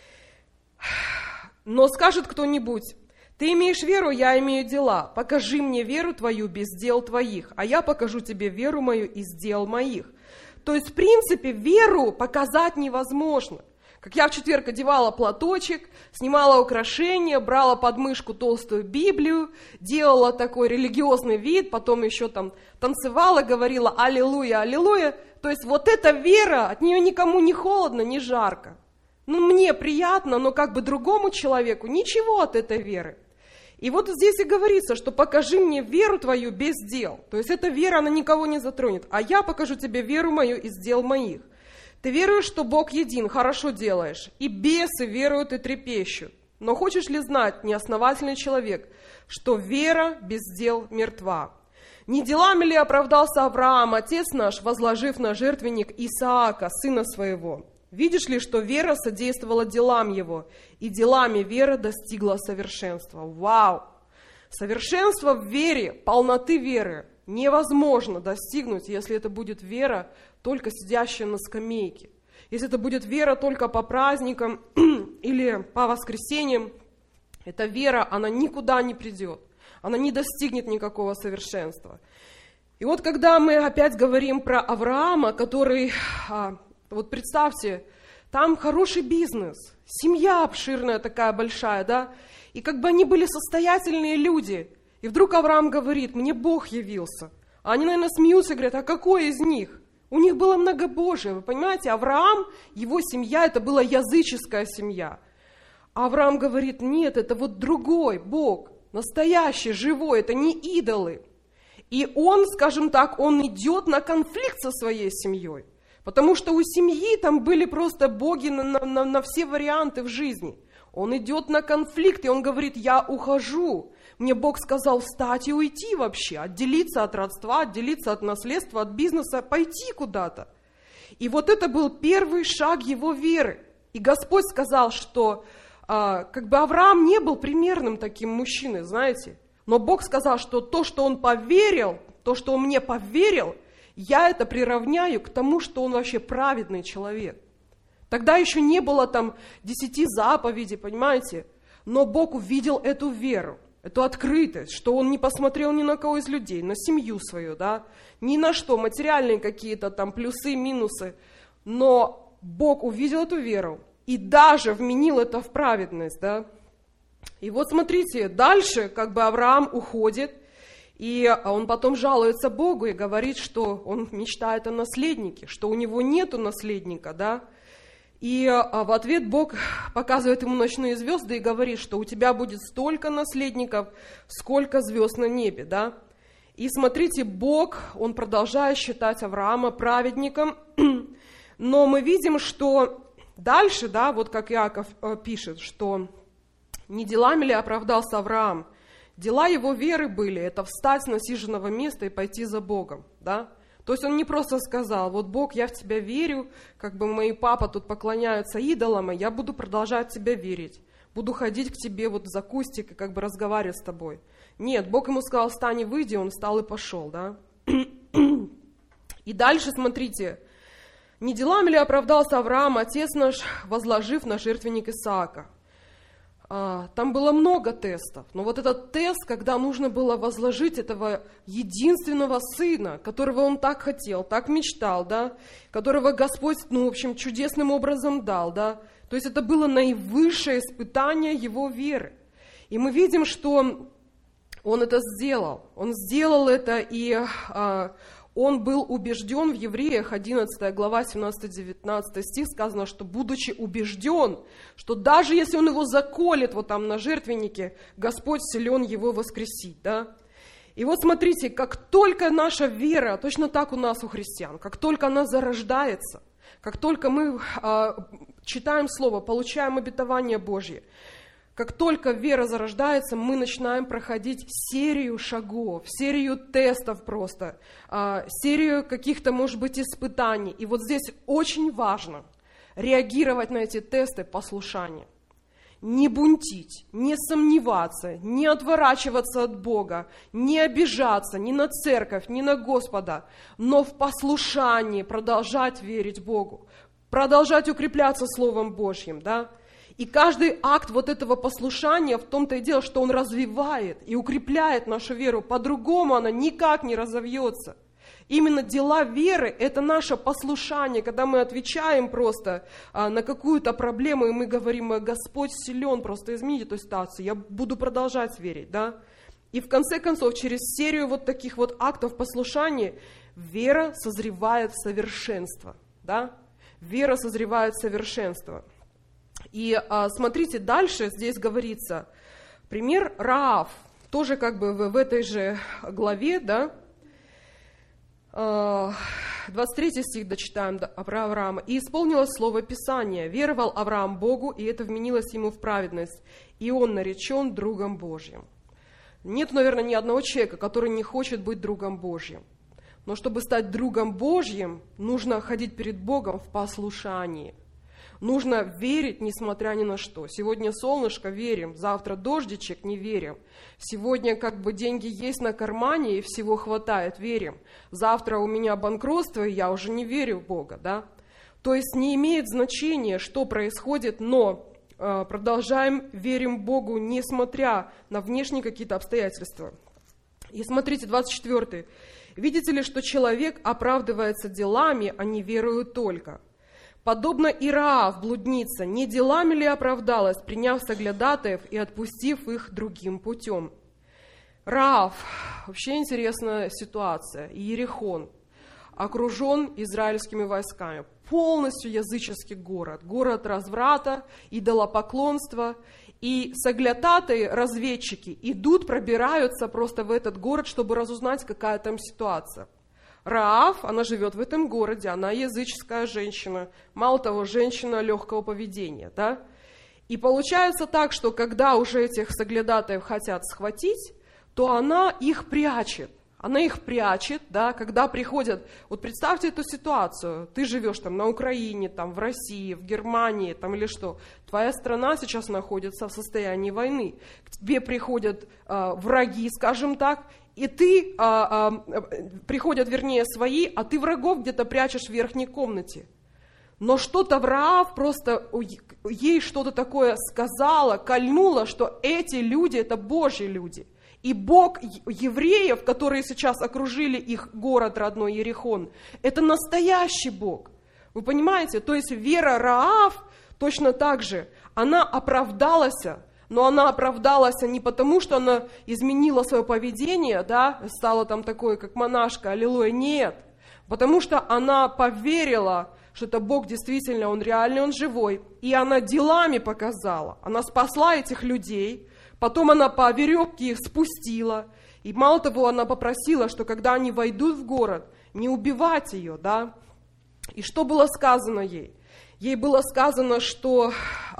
Но скажет кто-нибудь: ты имеешь веру, я имею дела, покажи мне веру твою без дел твоих, а я покажу тебе веру мою из дел моих. То есть, в принципе, веру показать невозможно. Как я в четверг одевала платочек, снимала украшения, брала под мышку толстую Библию, делала такой религиозный вид, потом еще там танцевала, говорила «Аллилуйя, аллилуйя». То есть вот эта вера, от нее никому не холодно, не жарко. Ну, мне приятно, но как бы другому человеку ничего от этой веры. И вот здесь и говорится, что покажи мне веру твою без дел. То есть эта вера, она никого не затронет. А я покажу тебе веру мою из дел моих. Ты веруешь, что Бог един, хорошо делаешь, и бесы веруют и трепещут. Но хочешь ли знать, неосновательный человек, что вера без дел мертва? Не делами ли оправдался Авраам, отец наш, возложив на жертвенник Исаака, сына своего? Видишь ли, что вера содействовала делам его, и делами вера достигла совершенства? Вау! Совершенство в вере, полноты веры невозможно достигнуть, если это будет вера, только сидящая на скамейке. Если это будет вера только по праздникам или по воскресеньям, эта вера, она никуда не придет. Она не достигнет никакого совершенства. И вот когда мы опять говорим про Авраама, который, вот представьте, там хороший бизнес, семья обширная такая большая, да, и как бы они были состоятельные люди. И вдруг Авраам говорит: мне Бог явился. А они, наверное, смеются и говорят: а какой из них? У них было многобожие, вы понимаете? Авраам, его семья, это была языческая семья. А Авраам говорит: нет, это вот другой Бог, настоящий, живой, это не идолы. И он, скажем так, он идет на конфликт со своей семьей. Потому что у семьи там были просто боги на, на, на все варианты в жизни. Он идет на конфликт, и он говорит: я ухожу. Мне Бог сказал встать и уйти вообще, отделиться от родства, отделиться от наследства, от бизнеса, пойти куда-то. И вот это был первый шаг его веры. И Господь сказал, что а, как бы Авраам не был примерным таким мужчиной, знаете. Но Бог сказал, что то, что он поверил, то, что он мне поверил, я это приравняю к тому, что он вообще праведный человек. Тогда еще не было там десяти заповедей, понимаете? Но Бог увидел эту веру, эту открытость, что он не посмотрел ни на кого из людей, на семью свою, да, ни на что, материальные какие-то там плюсы, минусы. Но Бог увидел эту веру и даже вменил это в праведность, да. И вот смотрите, дальше как бы Авраам уходит, и он потом жалуется Богу и говорит, что он мечтает о наследнике, что у него нету наследника, да. И в ответ Бог показывает ему ночные звезды и говорит, что у тебя будет столько наследников, сколько звезд на небе, да. И смотрите, Бог, он продолжает считать Авраама праведником, но мы видим, что дальше, да, вот как Иаков пишет, что не делами ли оправдался Авраам, дела его веры были, это встать с насиженного места и пойти за Богом, да. То есть он не просто сказал: вот Бог, я в тебя верю, как бы мои папа тут поклоняются идолам, и я буду продолжать в тебя верить. Буду ходить к тебе вот за кустик и как бы разговаривать с тобой. Нет, Бог ему сказал: встань и выйди, он встал и пошел, да. И дальше смотрите, не делами ли оправдался Авраам, отец наш, возложив на жертвенник Исаака? там было много тестов, но вот этот тест, когда нужно было возложить этого единственного сына, которого он так хотел, так мечтал, да, которого Господь, ну, в общем, чудесным образом дал, да, то есть это было наивысшее испытание его веры. И мы видим, что он это сделал, он сделал это, и а, он был убежден в Евреях, одиннадцатая глава, семнадцатый-девятнадцатый стих, сказано, что будучи убежден, что даже если он его заколет вот там на жертвеннике, Господь силен его воскресить, да. И вот смотрите, как только наша вера, точно так у нас, у христиан, как только она зарождается, как только мы а, читаем Слово, получаем обетование Божье, как только вера зарождается, мы начинаем проходить серию шагов, серию тестов просто, серию каких-то, может быть, испытаний. И вот здесь очень важно реагировать на эти тесты послушанием. Не бунтить, не сомневаться, не отворачиваться от Бога, не обижаться ни на церковь, ни на Господа, но в послушании продолжать верить Богу, продолжать укрепляться Словом Божьим, да? И каждый акт вот этого послушания в том-то и дело, что он развивает и укрепляет нашу веру. По-другому она никак не разовьется. Именно дела веры – это наше послушание, когда мы отвечаем просто а, на какую-то проблему, и мы говорим: Господь силен, просто измените эту ситуацию, я буду продолжать верить. Да? И в конце концов, через серию вот таких вот актов послушания вера созревает в совершенство. Да? Вера созревает в совершенство. И а, смотрите, дальше здесь говорится, пример Раав, тоже как бы в, в этой же главе, да, а, двадцать третий стих дочитаем, да, про Авраама. «И исполнилось слово Писания, веровал Авраам Богу, и это вменилось ему в праведность, и он наречен другом Божьим». Нет, наверное, ни одного человека, который не хочет быть другом Божьим. Но чтобы стать другом Божьим, нужно ходить перед Богом в послушании. Нужно верить, несмотря ни на что. Сегодня солнышко — верим, завтра дождичек — не верим. Сегодня как бы деньги есть на кармане и всего хватает — верим. Завтра у меня банкротство, и я уже не верю в Бога. Да? То есть не имеет значения, что происходит, но э, продолжаем верим Богу, несмотря на внешние какие-то обстоятельства. И смотрите, двадцать четвёртый. «Видите ли, что человек оправдывается делами, а не верою только? Подобно и Раав, блудница, не делами ли оправдалась, приняв соглядатаев и отпустив их другим путем?» Раав, вообще интересная ситуация. Иерихон окружен израильскими войсками. Полностью языческий город. Город разврата, идолопоклонства. И соглядатаи, разведчики, идут, пробираются просто в этот город, чтобы разузнать, какая там ситуация. Раав, она живет в этом городе, она языческая женщина, мало того, женщина легкого поведения, да? И получается так, что когда уже этих соглядатаев хотят схватить, то она их прячет, она их прячет, да, когда приходят, вот представьте эту ситуацию, ты живешь там на Украине, там в России, в Германии, там или что, твоя страна сейчас находится в состоянии войны, к тебе приходят э, враги, скажем так, и ты, а, а, приходят, вернее, свои, а ты врагов где-то прячешь в верхней комнате. Но что-то в Раав просто ей что-то такое сказала, кольнуло, что эти люди – это Божьи люди. И Бог евреев, которые сейчас окружили их город родной Иерихон, это настоящий Бог. Вы понимаете? То есть вера Раав точно так же, она оправдалась. Но она оправдалась не потому, что она изменила свое поведение, да, стала там такой, как монашка, аллилуйя, нет. Потому что она поверила, что это Бог действительно, Он реальный, Он живой. И она делами показала. Она спасла этих людей, потом она по веревке их спустила. И мало того, она попросила, что когда они войдут в город, не убивать ее, да. И что было сказано ей? Ей было сказано, что,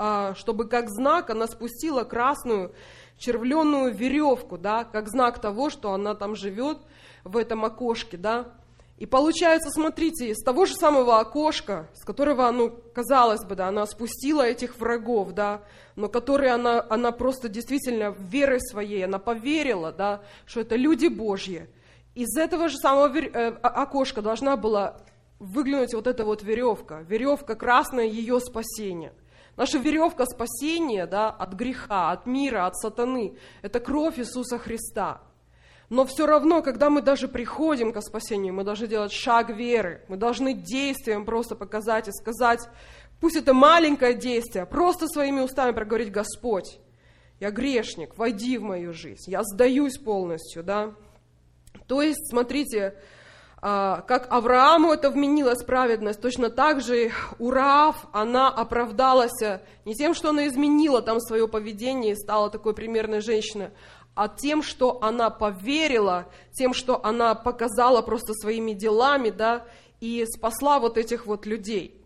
чтобы как знак она спустила красную червленую веревку, да, как знак того, что она там живет в этом окошке, да. И получается, смотрите, из того же самого окошка, с которого, ну, казалось бы, да, она спустила этих врагов, да, но которые она, она просто действительно верой своей, она поверила, да, что это люди Божьи. Из этого же самого окошка должна была выглянуть вот эта вот веревка, веревка красная ее спасения. Наша веревка спасения, да, от греха, от мира, от сатаны – это кровь Иисуса Христа. Но все равно, когда мы даже приходим к спасению, мы должны делать шаг веры, мы должны действием просто показать и сказать, пусть это маленькое действие, просто своими устами проговорить: Господь, я грешник, войди в мою жизнь, я сдаюсь полностью, да. То есть, смотрите, как Аврааму это вменилась праведность, точно так же у Раав она оправдалась не тем, что она изменила там свое поведение и стала такой примерной женщиной, а тем, что она поверила, тем, что она показала просто своими делами, да, и спасла вот этих вот людей.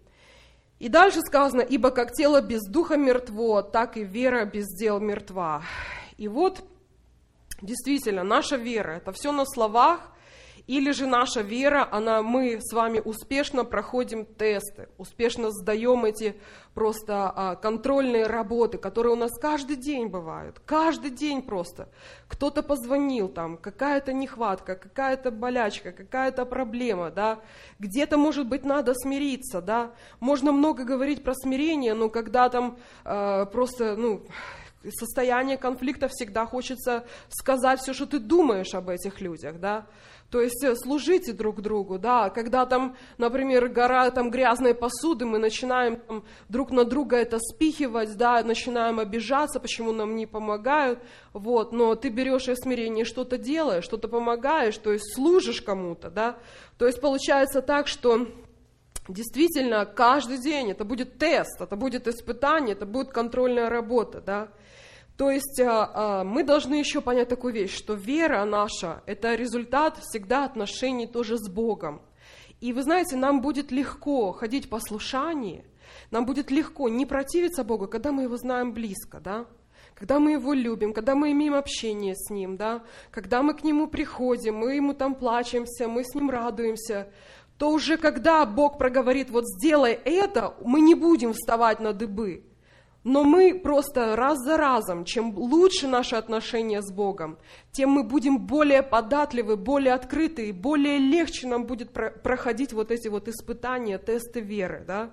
И дальше сказано: ибо как тело без духа мертво, так и вера без дел мертва. И вот действительно наша вера – это все на словах, или же наша вера, она, мы с вами успешно проходим тесты, успешно сдаем эти просто а, контрольные работы, которые у нас каждый день бывают, каждый день просто. Кто-то позвонил, там, какая-то нехватка, какая-то болячка, какая-то проблема, да, где-то, может быть, надо смириться, да, можно много говорить про смирение, но когда там а, просто, ну, состояние конфликта, всегда хочется сказать все, что ты думаешь об этих людях, да. То есть служите друг другу, да, когда там, например, гора там грязной посуды, мы начинаем там, друг на друга это спихивать, да, начинаем обижаться, почему нам не помогают, вот, но ты берешь и в смирении что-то делаешь, что-то помогаешь, то есть служишь кому-то, да, то есть получается так, что действительно каждый день это будет тест, это будет испытание, это будет контрольная работа, да. То есть мы должны еще понять такую вещь, что вера наша – это результат всегда отношений тоже с Богом. И вы знаете, нам будет легко ходить в послушании, нам будет легко не противиться Богу, когда мы Его знаем близко, да? Когда мы Его любим, когда мы имеем общение с Ним, да? Когда мы к Нему приходим, мы Ему там плачемся, мы с Ним радуемся, то уже когда Бог проговорит: вот сделай это, мы не будем вставать на дыбы. Но мы просто раз за разом, чем лучше наши отношения с Богом, тем мы будем более податливы, более открыты, и более легче нам будет про- проходить вот эти вот испытания, тесты веры. Да?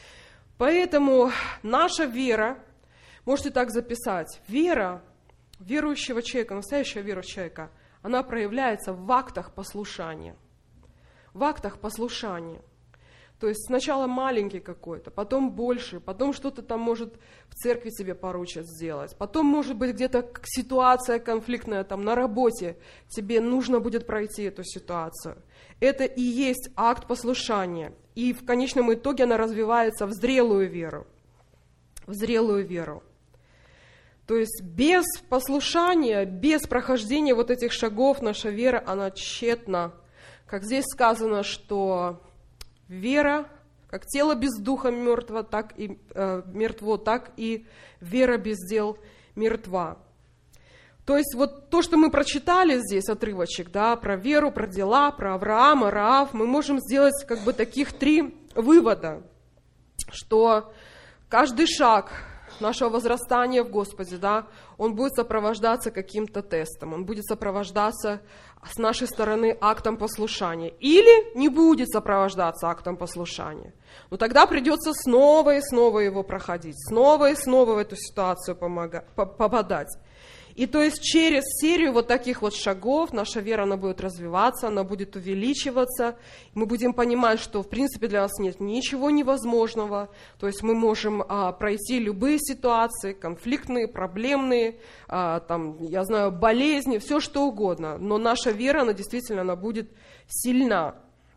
Поэтому наша вера, можете так записать, вера верующего человека, настоящего верующего человека, она проявляется в актах послушания. В актах послушания. То есть сначала маленький какой-то, потом больше, потом что-то там может в церкви тебе поручат сделать, потом может быть где-то ситуация конфликтная там на работе, тебе нужно будет пройти эту ситуацию. Это и есть акт послушания, и в конечном итоге она развивается в зрелую веру, в зрелую веру. То есть без послушания, без прохождения вот этих шагов наша вера, она тщетна. Как здесь сказано, что вера, как тело без духа мертво, так и, э, мертво, так и вера без дел мертва. То есть вот то, что мы прочитали здесь, отрывочек, да, про веру, про дела, про Авраама, Раав, мы можем сделать как бы таких три вывода, что каждый шаг нашего возрастания в Господе, да, он будет сопровождаться каким-то тестом, он будет сопровождаться с нашей стороны актом послушания. Или не будет сопровождаться актом послушания. Но тогда придется снова и снова его проходить, снова и снова в эту ситуацию помогать, попадать. И то есть через серию вот таких вот шагов наша вера, она будет развиваться, она будет увеличиваться. Мы будем понимать, что в принципе для нас нет ничего невозможного. То есть мы можем а, пройти любые ситуации, конфликтные, проблемные, а, там, я знаю, болезни, все что угодно. Но наша вера, она действительно она будет сильна.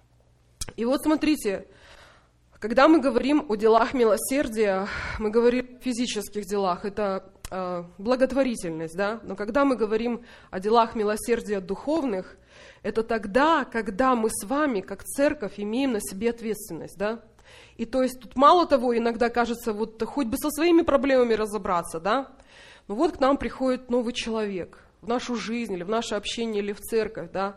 И вот смотрите, когда мы говорим о делах милосердия, мы говорим о физических делах, это благотворительность, да? Но когда мы говорим о делах милосердия духовных, это тогда, когда мы с вами, как церковь, имеем на себе ответственность, да? И то есть тут мало того, иногда кажется, вот хоть бы со своими проблемами разобраться, да? Но вот к нам приходит новый человек в нашу жизнь, или в наше общение, или в церковь, да?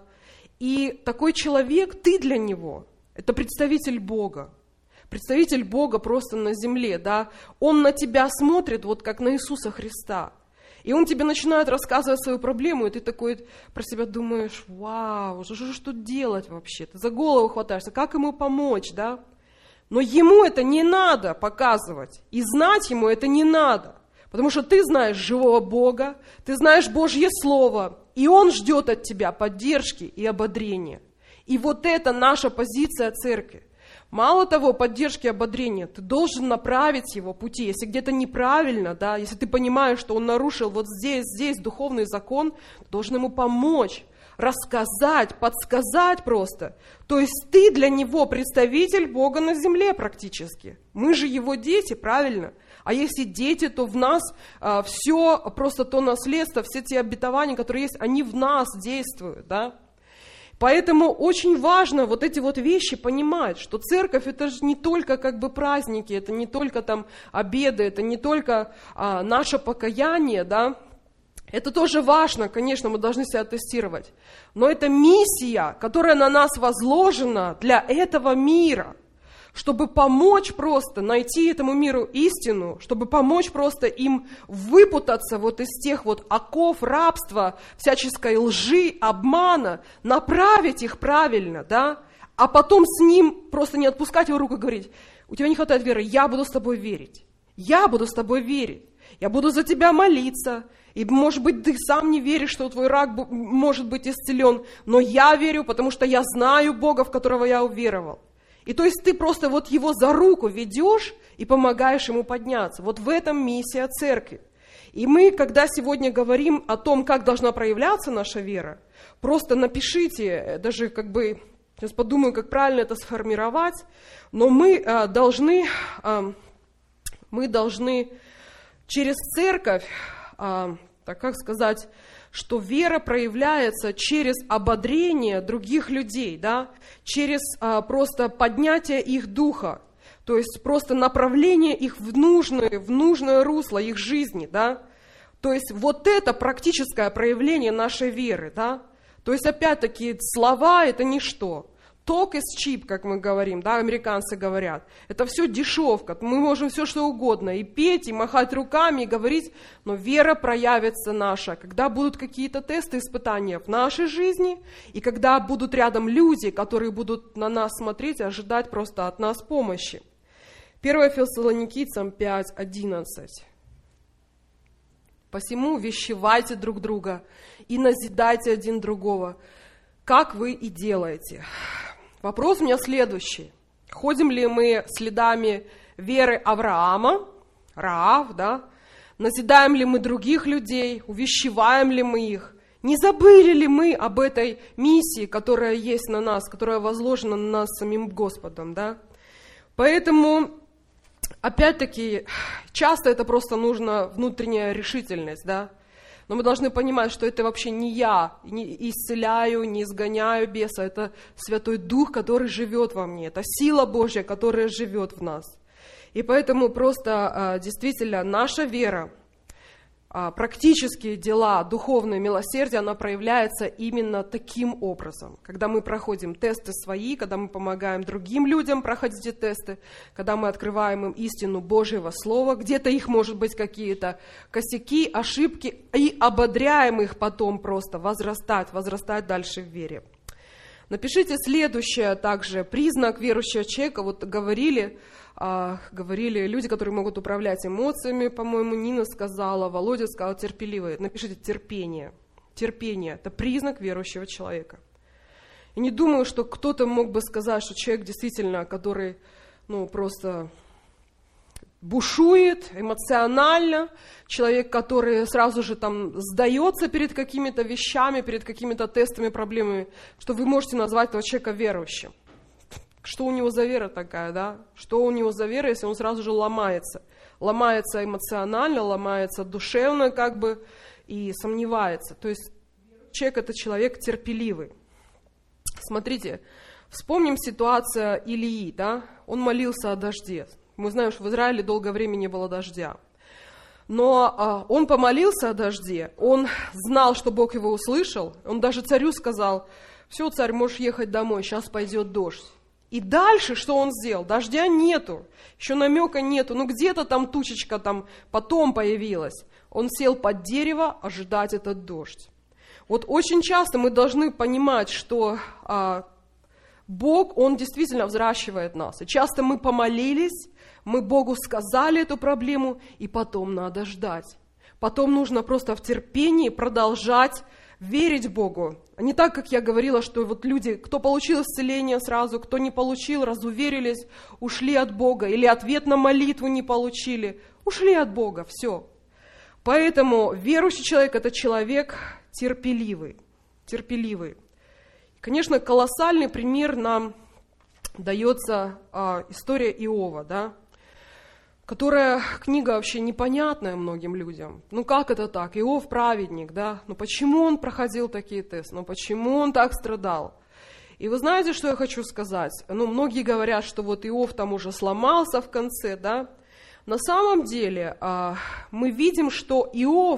И такой человек, ты для него, это представитель Бога. Представитель Бога просто на земле, да, он на тебя смотрит, вот как на Иисуса Христа, и он тебе начинает рассказывать свою проблему, и ты такой про себя думаешь: вау, что же тут делать вообще, ты за голову хватаешься, как ему помочь, да, Но ему это не надо показывать, и знать ему это не надо. Потому что ты знаешь живого Бога, ты знаешь Божье Слово, и Он ждет от тебя поддержки и ободрения. И вот это наша позиция церкви. Мало того, поддержки и ободрения, ты должен направить его пути. Если где-то неправильно, да, если ты понимаешь, что он нарушил вот здесь, здесь духовный закон, ты должен ему помочь, рассказать, подсказать просто. То есть ты для него представитель Бога на земле практически. Мы же его дети, правильно? А если дети, то в нас а, все, просто то наследство, все те обетования, которые есть, они в нас действуют, да? Поэтому очень важно вот эти вот вещи понимать, что церковь это же не только как бы праздники, это не только там обеды, это не только а, наше покаяние, да? Это тоже важно, конечно, мы должны себя тестировать. Но это миссия, которая на нас возложена для этого мира, чтобы помочь просто найти этому миру истину, чтобы помочь просто им выпутаться вот из тех вот оков рабства, всяческой лжи, обмана, направить их правильно, да, а потом с ним просто не отпускать его руку и говорить: у тебя не хватает веры, я буду с тобой верить, я буду с тобой верить, я буду за тебя молиться, и, может быть, ты сам не веришь, что твой рак может быть исцелен, но я верю, потому что я знаю Бога, в которого я уверовал. И то есть ты просто вот его за руку ведешь и помогаешь ему подняться. Вот в этом миссия церкви. И мы, когда сегодня говорим о том, как должна проявляться наша вера, просто напишите, даже как бы, сейчас подумаю, как правильно это сформировать, но мы а, должны, а, мы должны через церковь, а, так как сказать, что вера проявляется через ободрение других людей, да, через а, просто поднятие их духа, то есть просто направление их в нужное, в нужное русло их жизни, да. То есть вот это практическое проявление нашей веры, да. То есть опять-таки слова это ничто. Talk is cheap, как мы говорим, да, американцы говорят. Это все дешевка, мы можем все что угодно, и петь, и махать руками, и говорить, но вера проявится наша, когда будут какие-то тесты, испытания в нашей жизни, и когда будут рядом люди, которые будут на нас смотреть и ожидать просто от нас помощи. первое Фессалоникийцам пять одиннадцать. «Посему увещевайте друг друга и назидайте один другого, как вы и делаете». Вопрос у меня следующий. Ходим ли мы следами веры Авраама, Раав, да? Назидаем ли мы других людей, увещеваем ли мы их? Не забыли ли мы об этой миссии, которая есть на нас, которая возложена на нас самим Господом, да? Поэтому, опять-таки, часто это просто нужна внутренняя решительность, да? Но мы должны понимать, что это вообще не я, не исцеляю, не изгоняю беса, это Святой Дух, который живет во мне, это сила Божья, которая живет в нас. И поэтому просто действительно наша вера, практические дела, духовное милосердие, оно проявляется именно таким образом. Когда мы проходим тесты свои, когда мы помогаем другим людям проходить эти тесты, когда мы открываем им истину Божьего Слова, где-то их может быть какие-то косяки, ошибки, и ободряем их потом просто возрастать, возрастать дальше в вере. Напишите следующее также, признак верующего человека, вот говорили, а, говорили люди, которые могут управлять эмоциями, по-моему, Нина сказала, Володя сказал терпеливые. Напишите терпение. Терпение – это признак верующего человека. И не думаю, что кто-то мог бы сказать, что человек действительно, который ну, просто бушует эмоционально, человек, который сразу же там сдается перед какими-то вещами, перед какими-то тестами, проблемами, что вы можете назвать этого человека верующим. Что у него за вера такая, да? Что у него за вера, если он сразу же ломается? Ломается эмоционально, ломается душевно как бы и сомневается. То есть человек – это человек терпеливый. Смотрите, вспомним ситуацию Илии, да? Он молился о дожде. Мы знаем, что в Израиле долгое время не было дождя. Но а, он помолился о дожде, он знал, что Бог его услышал. Он даже царю сказал: все, царь, можешь ехать домой, сейчас пойдет дождь. И дальше что он сделал? Дождя нету, еще намека нету, ну где-то там тучечка там потом появилась. Он сел под дерево ожидать этот дождь. Вот очень часто мы должны понимать, что а, Бог, Он действительно взращивает нас. И часто мы помолились, мы Богу сказали эту проблему, и потом надо ждать. Потом нужно просто в терпении продолжать верить Богу. А не так, как я говорила, что вот люди, кто получил исцеление сразу, кто не получил, разуверились, ушли от Бога, или ответ на молитву не получили, ушли от Бога, все. Поэтому верующий человек – это человек терпеливый, терпеливый. Конечно, колоссальный пример нам дается а, история Иова, да, которая книга вообще непонятная многим людям. Ну как это так? Иов праведник, да? Ну почему он проходил такие тесты? Ну почему он так страдал? И вы знаете, что я хочу сказать? Ну многие говорят, что вот Иов там уже сломался в конце, да? На самом деле а, мы видим, что Иов,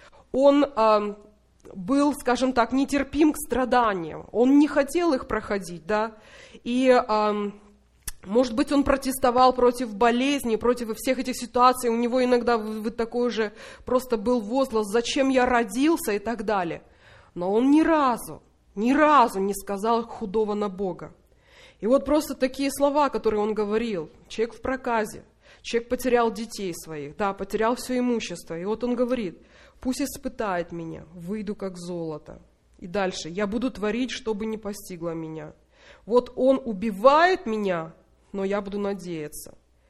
он а, был, скажем так, нетерпим к страданиям. Он не хотел их проходить, да? И... А, Может быть, он протестовал против болезни, против всех этих ситуаций. У него иногда вот такой же просто был возглас, зачем я родился и так далее. Но он ни разу, ни разу не сказал худого на Бога. И вот просто такие слова, которые он говорил. Человек в проказе, человек потерял детей своих, да, потерял все имущество. И вот он говорит, пусть испытает меня, выйду как золото. И дальше, я буду творить, чтобы не постигло меня. Вот он убивает меня, но я буду надеяться.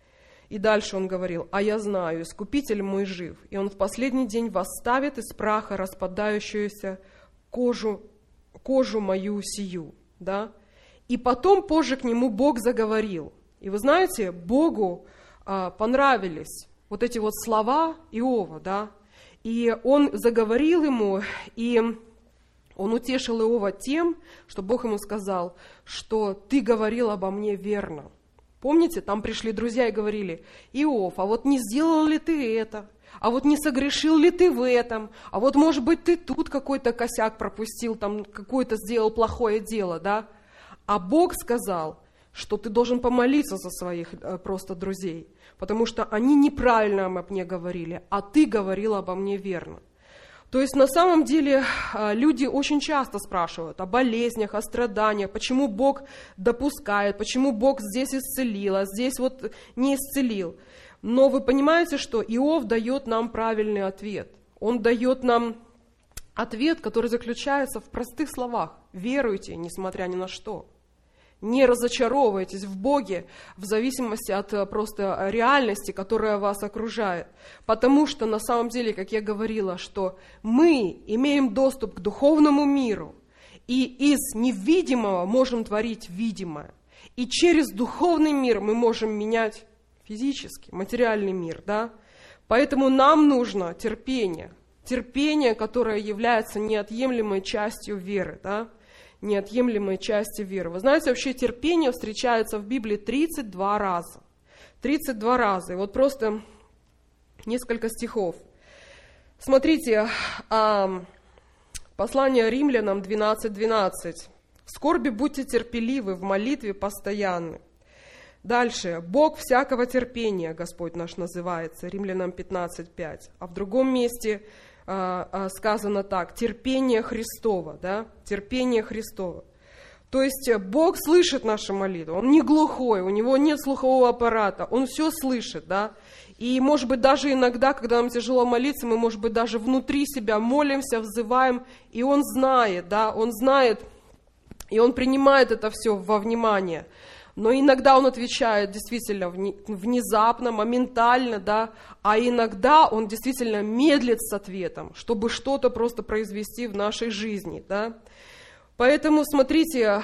И дальше он говорил, а я знаю, Искупитель мой жив, и он в последний день восставит из праха распадающуюся кожу, кожу мою сию. Да? И потом позже к нему Бог заговорил. И вы знаете, Богу а, понравились вот эти вот слова Иова, да? И он заговорил ему, и он утешил Иова тем, что Бог ему сказал, что ты говорил обо мне верно. Помните, там пришли друзья и говорили, Иов, а вот не сделал ли ты это? А вот не согрешил ли ты в этом? А вот, может быть, ты тут какой-то косяк пропустил, там какое-то сделал плохое дело, да? А Бог сказал, что ты должен помолиться за своих э, просто друзей, потому что они неправильно обо мне говорили, а ты говорил обо мне верно. То есть на самом деле люди очень часто спрашивают о болезнях, о страданиях, почему Бог допускает, почему Бог здесь исцелил, а здесь вот не исцелил. Но вы понимаете, что Иов дает нам правильный ответ. Он дает нам ответ, который заключается в простых словах. Веруйте, несмотря ни на что. Не разочаровывайтесь в Боге в зависимости от просто реальности, которая вас окружает. Потому что на самом деле, как я говорила, что мы имеем доступ к духовному миру, и из невидимого можем творить видимое. И через духовный мир мы можем менять физический, материальный мир. Да? Поэтому нам нужно терпение. Терпение, которое является неотъемлемой частью веры. Да? неотъемлемой части веры. Вы знаете, вообще терпение встречается в Библии тридцать два раза. тридцать два раза. И вот просто несколько стихов. Смотрите, послание Римлянам двенадцать двенадцать. «В скорби будьте терпеливы, в молитве постоянны». Дальше. «Бог всякого терпения», Господь наш называется, Римлянам пятнадцать пять. А в другом месте сказано так, терпение Христово, да, терпение Христово. То есть Бог слышит наши молитвы, Он не глухой, у Него нет слухового аппарата, Он все слышит, да. И, может быть, даже иногда, когда нам тяжело молиться, мы, может быть, даже внутри себя молимся, взываем, и Он знает, да, Он знает, и Он принимает это все во внимание. Но иногда Он отвечает действительно внезапно, моментально, да, а иногда Он действительно медлит с ответом, чтобы что-то просто произвести в нашей жизни, да. Поэтому, смотрите,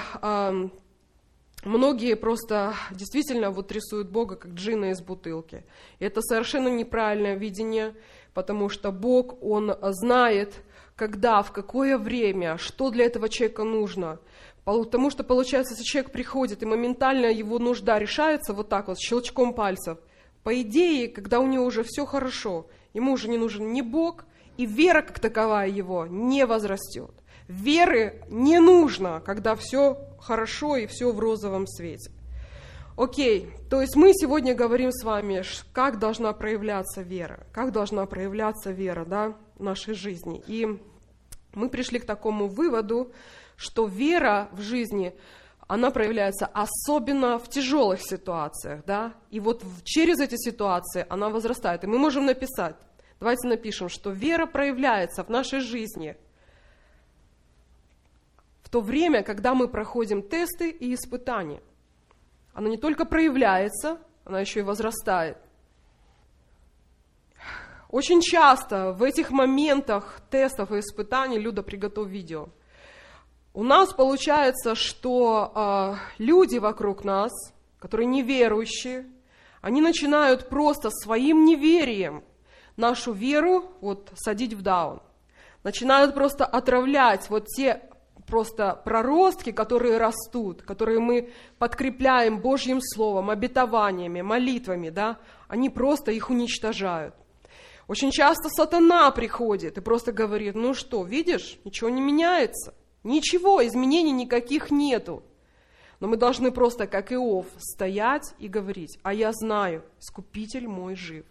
многие просто действительно вот рисуют Бога как джина из бутылки. И это совершенно неправильное видение, потому что Бог, Он знает, когда, в какое время, что для этого человека нужно. Потому что, получается, если человек приходит, и моментально его нужда решается вот так вот, щелчком пальцев, по идее, когда у него уже все хорошо, ему уже не нужен ни Бог, и вера как таковая его не возрастет. Веры не нужно, когда все хорошо и все в розовом свете. Окей, то есть мы сегодня говорим с вами, как должна проявляться вера, как должна проявляться вера, да, в нашей жизни. И мы пришли к такому выводу, что вера в жизни, она проявляется особенно в тяжелых ситуациях, да, и вот через эти ситуации она возрастает. И мы можем написать, давайте напишем, что вера проявляется в нашей жизни в то время, когда мы проходим тесты и испытания. Она не только проявляется, она еще и возрастает. Очень часто в этих моментах тестов и испытаний, Люда, приготовь видео, у нас получается, что э, люди вокруг нас, которые неверующие, они начинают просто своим неверием нашу веру вот, садить в даун. Начинают просто отравлять вот те просто проростки, которые растут, которые мы подкрепляем Божьим Словом, обетованиями, молитвами, да, они просто их уничтожают. Очень часто сатана приходит и просто говорит, ну что, видишь, ничего не меняется, ничего, изменений никаких нету. Но мы должны просто, как Иов, стоять и говорить, а я знаю, Искупитель мой жив.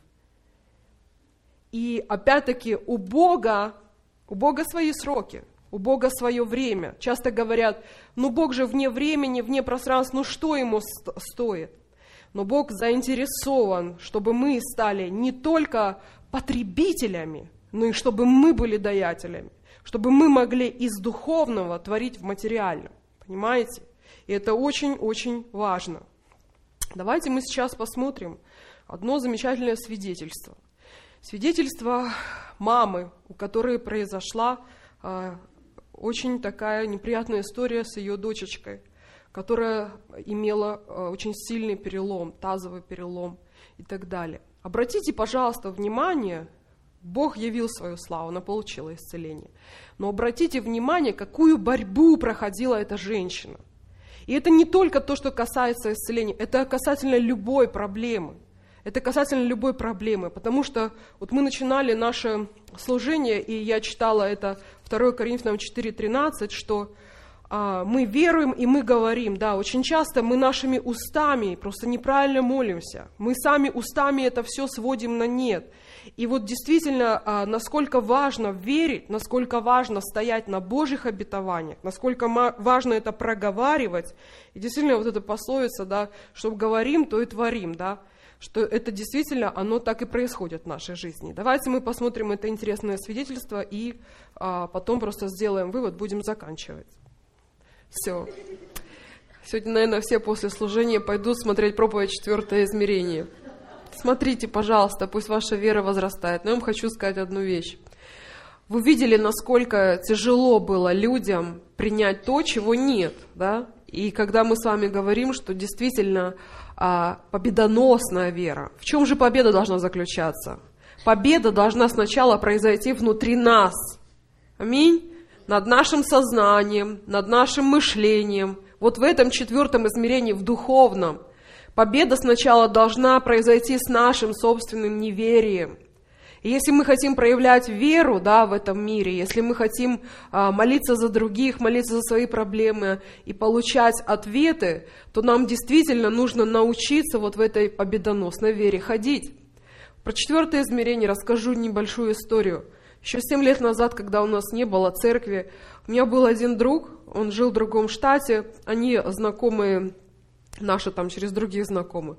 И опять-таки у Бога, у Бога свои сроки, у Бога свое время. Часто говорят, ну Бог же вне времени, вне пространства, ну что ему стоит? Но Бог заинтересован, чтобы мы стали не только потребителями, но и чтобы мы были даятелями, чтобы мы могли из духовного творить в материальном. Понимаете? И это очень-очень важно. Давайте мы сейчас посмотрим одно замечательное свидетельство. Свидетельство мамы, у которой произошла э, очень такая неприятная история с ее дочечкой, которая имела э, очень сильный перелом, тазовый перелом и так далее. Обратите, пожалуйста, внимание, Бог явил свою славу, она получила исцеление. Но обратите внимание, какую борьбу проходила эта женщина. И это не только то, что касается исцеления, это касательно любой проблемы. Это касательно любой проблемы, потому что вот мы начинали наше служение, и я читала это второе Коринфянам четыре тринадцать, что а, мы веруем и мы говорим. Да, очень часто мы нашими устами просто неправильно молимся. Мы сами устами это все сводим на нет. И вот действительно, а, насколько важно верить, насколько важно стоять на Божьих обетованиях, насколько ма- важно это проговаривать. И действительно вот эта пословица, да, что говорим, то и творим, да. Что это действительно, оно так и происходит в нашей жизни. Давайте мы посмотрим это интересное свидетельство и а, потом просто сделаем вывод, будем заканчивать. Все. Сегодня, наверное, все после служения пойдут смотреть проповедь «Четвертое измерение». Смотрите, пожалуйста, пусть ваша вера возрастает. Но я вам хочу сказать одну вещь. Вы видели, насколько тяжело было людям принять то, чего нет, да? И когда мы с вами говорим, что действительно а, победоносная вера, в чем же победа должна заключаться? Победа должна сначала произойти внутри нас. Аминь. Над нашим сознанием, над нашим мышлением. Вот в этом четвертом измерении, в духовном. Победа сначала должна произойти с нашим собственным неверием. И если мы хотим проявлять веру, да, в этом мире, если мы хотим а, молиться за других, молиться за свои проблемы и получать ответы, то нам действительно нужно научиться вот в этой победоносной вере ходить. Про четвертое измерение расскажу небольшую историю. Еще семь лет назад, когда у нас не было церкви, у меня был один друг, он жил в другом штате, они знакомые наши там через других знакомых.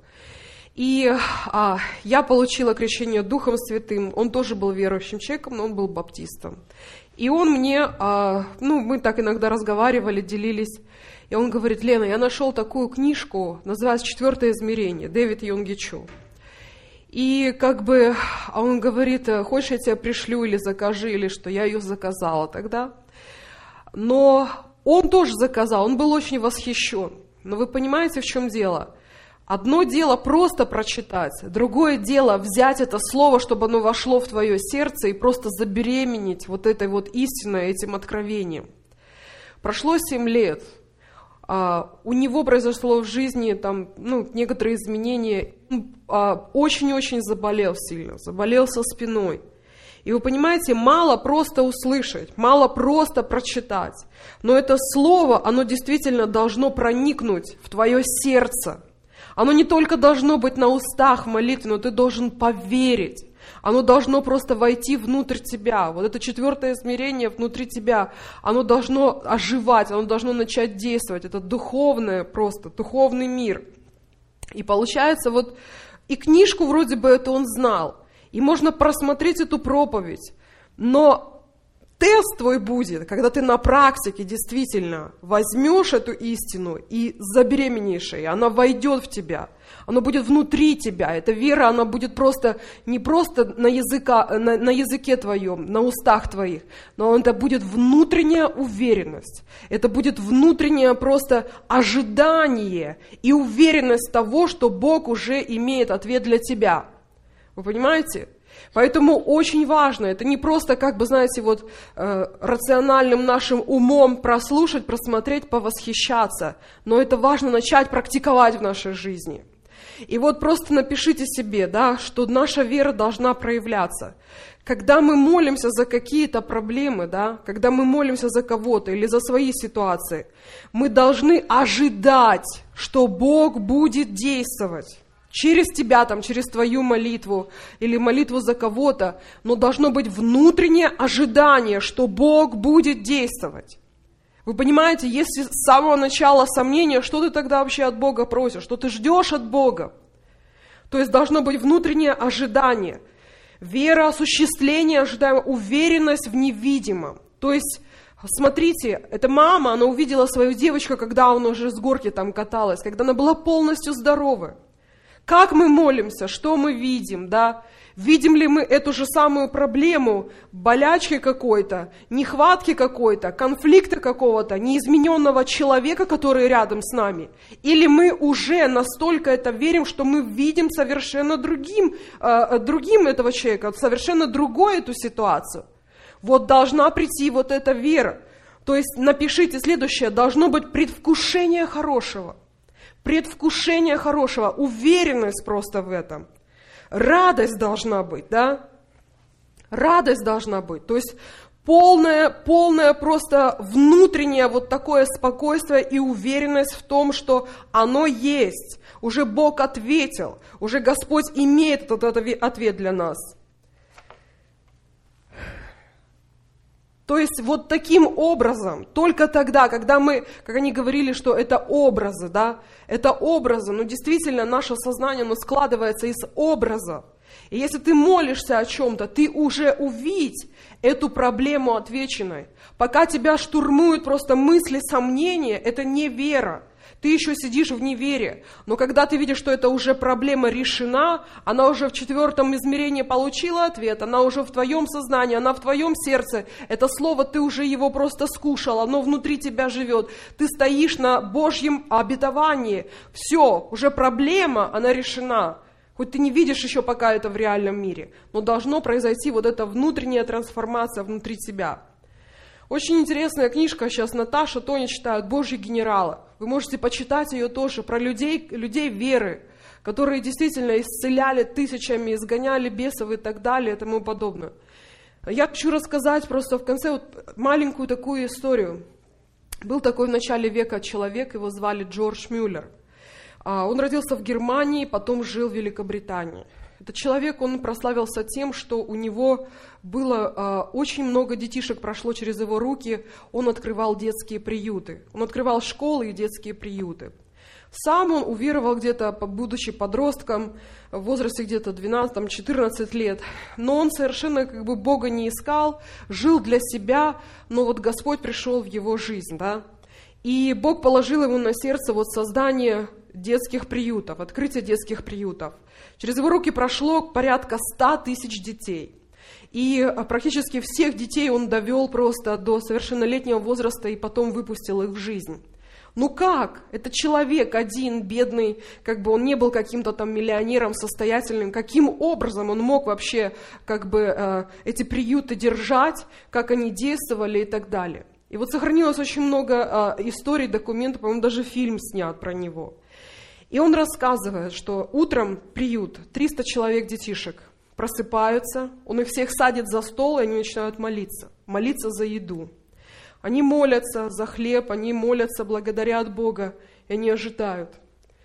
И а, я получила крещение Духом Святым, он тоже был верующим человеком, но он был баптистом. И он мне, а, ну мы так иногда разговаривали, делились, и он говорит: Лена, я нашел такую книжку, называется «Четвертое измерение», Дэвид Йонги Чо. И как бы он говорит: хочешь, я тебя пришлю или закажи, или что, я ее заказала тогда. Но он тоже заказал, он был очень восхищен. Но вы понимаете, в чем дело? Одно дело просто прочитать, другое дело взять это слово, чтобы оно вошло в твое сердце и просто забеременеть вот этой вот истиной, этим откровением. Прошло семь лет, а, у него произошло в жизни там, ну, некоторые изменения, а, очень-очень заболел сильно, заболел со спиной. И вы понимаете, мало просто услышать, мало просто прочитать, но это слово, оно действительно должно проникнуть в твое сердце. Оно не только должно быть на устах в молитве, но ты должен поверить. Оно должно просто войти внутрь тебя. Вот это четвертое измерение внутри тебя, оно должно оживать, оно должно начать действовать. Это духовное просто, духовный мир. И получается, вот и книжку вроде бы это он знал, и можно просмотреть эту проповедь, но тест твой будет, когда ты на практике действительно возьмешь эту истину и забеременеешь ей, она войдет в тебя, она будет внутри тебя, эта вера, она будет просто, не просто на, языка, на, на языке твоем, на устах твоих, но это будет внутренняя уверенность, это будет внутреннее просто ожидание и уверенность того, что Бог уже имеет ответ для тебя. Вы понимаете? Поэтому очень важно, это не просто, как бы, знаете, вот э, рациональным нашим умом прослушать, просмотреть, повосхищаться, но это важно начать практиковать в нашей жизни. И вот просто напишите себе, да, что наша вера должна проявляться. Когда мы молимся за какие-то проблемы, да, когда мы молимся за кого-то или за свои ситуации, мы должны ожидать, что Бог будет действовать. Через тебя, там, через твою молитву или молитву за кого-то, но должно быть внутреннее ожидание, что Бог будет действовать. Вы понимаете, если с самого начала сомнения, что ты тогда вообще от Бога просишь, что ты ждешь от Бога? То есть должно быть внутреннее ожидание, вера, осуществление ожидаемого, уверенность в невидимом. То есть, смотрите, эта мама, она увидела свою девочку, когда она уже с горки там каталась, когда она была полностью здорова. Как мы молимся, что мы видим, да? Видим ли мы эту же самую проблему, болячки какой-то, нехватки какой-то, конфликта какого-то, неизмененного человека, который рядом с нами? Или мы уже настолько это верим, что мы видим совершенно другим, э, другим этого человека, совершенно другую эту ситуацию? Вот должна прийти вот эта вера. То есть напишите следующее, должно быть предвкушение хорошего. Предвкушение хорошего, уверенность просто в этом. Радость должна быть, да? Радость должна быть. То есть полное, полное просто внутреннее вот такое спокойствие и уверенность в том, что оно есть. Уже Бог ответил, уже Господь имеет этот ответ для нас. То есть вот таким образом, только тогда, когда мы, как они говорили, что это образы, да, это образы, но действительно наше сознание, оно складывается из образов. И если ты молишься о чем-то, ты уже увидишь эту проблему отвеченной. Пока тебя штурмуют просто мысли, сомнения, это не вера. Ты еще сидишь в неверии, но когда ты видишь, что это уже проблема решена, она уже в четвертом измерении получила ответ, она уже в твоем сознании, она в твоем сердце, это слово, ты уже его просто скушал, оно внутри тебя живет, ты стоишь на Божьем обетовании, все, уже проблема, она решена. Хоть ты не видишь еще пока это в реальном мире, но должно произойти вот эта внутренняя трансформация внутри тебя. Очень интересная книжка сейчас Наташа, Тоня читают «Божьи генералы». Вы можете почитать ее тоже про людей, людей веры, которые действительно исцеляли тысячами, изгоняли бесов и так далее и тому подобное. Я хочу рассказать просто в конце вот маленькую такую историю. Был такой в начале века человек, его звали Джордж Мюллер. Он родился в Германии, потом жил в Великобритании. Этот человек, он прославился тем, что у него было э, очень много детишек, прошло через его руки, он открывал детские приюты, он открывал школы и детские приюты. Сам он уверовал где-то, будучи подростком, в возрасте где-то двенадцать-четырнадцать лет, но он совершенно как бы Бога не искал, жил для себя, но вот Господь пришел в его жизнь, да, и Бог положил ему на сердце вот создание детских приютов, открытие детских приютов. Через его руки прошло порядка ста тысяч детей. И практически всех детей он довел просто до совершеннолетнего возраста и потом выпустил их в жизнь. Ну как? Это человек один, бедный, как бы он не был каким-то там миллионером, состоятельным. Каким образом он мог вообще как бы э, эти приюты держать, как они действовали и так далее. И вот сохранилось очень много э, историй, документов, по-моему, даже фильм снят про него. И он рассказывает, что утром приют, триста человек детишек просыпаются, он их всех садит за стол, и они начинают молиться, молиться за еду. Они молятся за хлеб, они молятся, благодарят Бога, и они ожидают.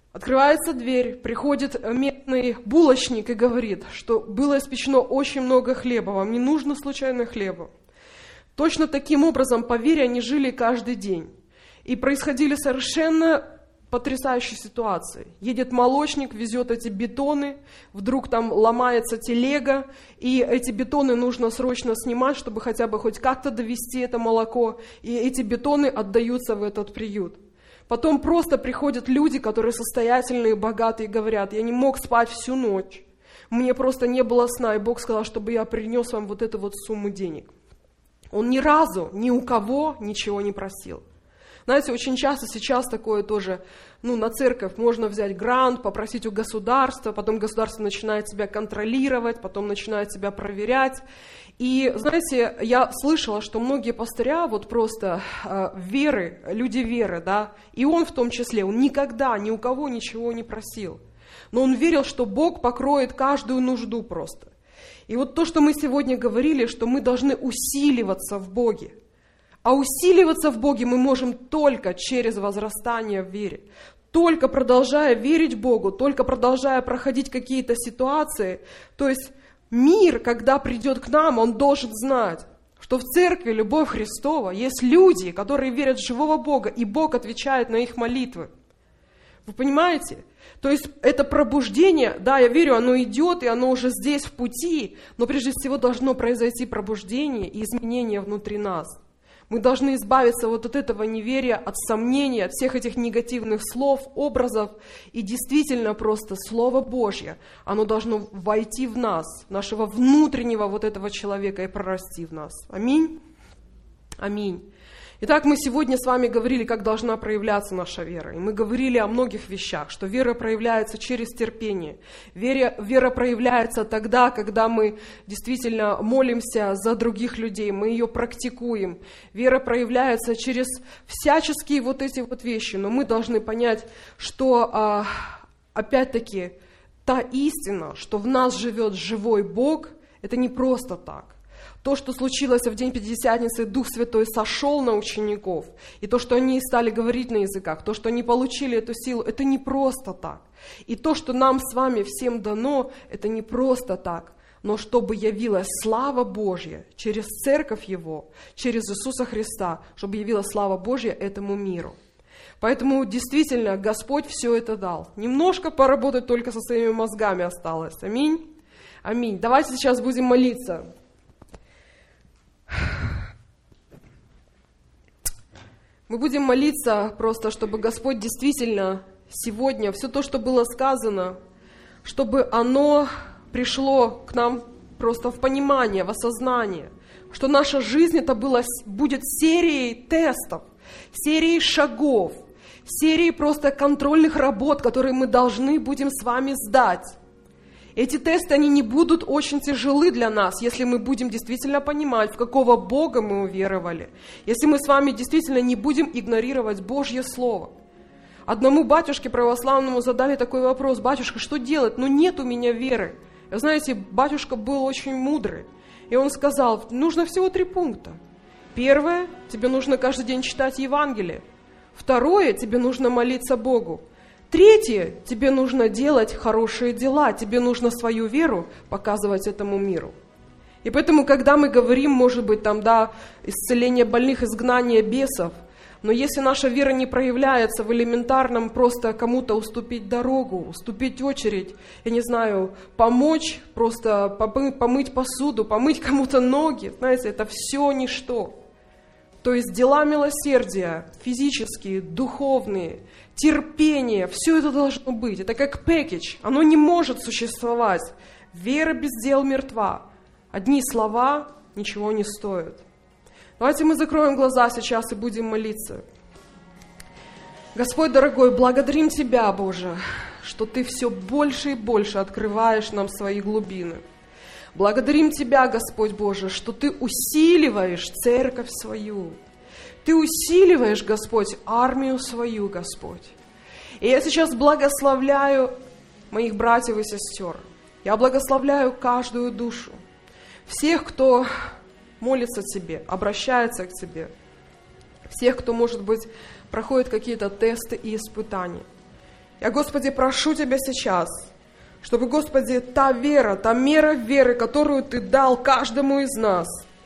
Открывается дверь, приходит местный булочник и говорит, что было испечено очень много хлеба, вам не нужно случайно хлеба. Точно таким образом, по вере, они жили каждый день. И происходили совершенно потрясающие ситуации. Едет молочник, везет эти бетоны, вдруг там ломается телега, и эти бетоны нужно срочно снимать, чтобы хотя бы хоть как-то довести это молоко, и эти бетоны отдаются в этот приют. Потом просто приходят люди, которые состоятельные, богатые, и говорят: я не мог спать всю ночь, мне просто не было сна, и Бог сказал, чтобы я принес вам вот эту вот сумму денег. Он ни разу ни у кого ничего не просил. Знаете, очень часто сейчас такое тоже, ну, на церковь можно взять грант, попросить у государства, потом государство начинает тебя контролировать, потом начинает тебя проверять. И, знаете, я слышала, что многие пастыря, вот просто э, веры, люди веры, да, и он в том числе, он никогда ни у кого ничего не просил. Но он верил, что Бог покроет каждую нужду просто. И вот то, что мы сегодня говорили, что мы должны усиливаться в Боге. А усиливаться в Боге мы можем только через возрастание в вере. Только продолжая верить Богу, только продолжая проходить какие-то ситуации. То есть мир, когда придет к нам, он должен знать, что в церкви Любовь Христова есть люди, которые верят в живого Бога, и Бог отвечает на их молитвы. Вы понимаете? То есть это пробуждение, да, я верю, оно идет, и оно уже здесь в пути, но прежде всего должно произойти пробуждение и изменение внутри нас. Мы должны избавиться вот от этого неверия, от сомнений, от всех этих негативных слов, образов. И действительно просто Слово Божье, оно должно войти в нас, нашего внутреннего вот этого человека, и прорасти в нас. Аминь. Аминь. Итак, мы сегодня с вами говорили, как должна проявляться наша вера. И мы говорили о многих вещах, что вера проявляется через терпение. Вера, вера проявляется тогда, когда мы действительно молимся за других людей, мы ее практикуем. Вера проявляется через всяческие вот эти вот вещи. Но мы должны понять, что, опять-таки, та истина, что в нас живет живой Бог, это не просто так. То, что случилось в день Пятидесятницы, Дух Святой сошел на учеников, и то, что они стали говорить на языках, то, что они получили эту силу, это не просто так. И то, что нам с вами всем дано, это не просто так, но чтобы явилась слава Божья через Церковь Его, через Иисуса Христа, чтобы явилась слава Божья этому миру. Поэтому действительно Господь все это дал. Немножко поработать только со своими мозгами осталось. Аминь. Аминь. Давайте сейчас будем молиться. Мы будем молиться просто, чтобы Господь действительно сегодня все то, что было сказано, чтобы оно пришло к нам просто в понимание, в осознание, что наша жизнь это была, будет серией тестов, серией шагов, серией просто контрольных работ, которые мы должны будем с вами сдать. Эти тесты, они не будут очень тяжелы для нас, если мы будем действительно понимать, в какого Бога мы уверовали, если мы с вами действительно не будем игнорировать Божье Слово. Одному батюшке православному задали такой вопрос: батюшка, что делать? Ну нет у меня веры. Вы знаете, батюшка был очень мудрый, и он сказал, нужно всего три пункта. Первое, тебе нужно каждый день читать Евангелие. Второе, тебе нужно молиться Богу. Третье, тебе нужно делать хорошие дела, тебе нужно свою веру показывать этому миру. И поэтому, когда мы говорим, может быть, там, да, исцеление больных, изгнание бесов, но если наша вера не проявляется в элементарном просто кому-то уступить дорогу, уступить очередь, я не знаю, помочь, просто помыть посуду, помыть кому-то ноги, знаете, это все ничто. То есть дела милосердия, физические, духовные, терпение, все это должно быть. Это как пэкидж, оно не может существовать. Вера без дел мертва. Одни слова ничего не стоят. Давайте мы закроем глаза сейчас и будем молиться. Господь дорогой, благодарим Тебя, Боже, что Ты все больше и больше открываешь нам свои глубины. Благодарим Тебя, Господь Боже, что Ты усиливаешь церковь свою. Ты усиливаешь, Господь, армию свою, Господь. И я сейчас благословляю моих братьев и сестер. Я благословляю каждую душу. Всех, кто молится Тебе, обращается к Тебе. Всех, кто, может быть, проходит какие-то тесты и испытания. Я, Господи, прошу Тебя сейчас, чтобы, Господи, та вера, та мера веры, которую Ты дал каждому из нас,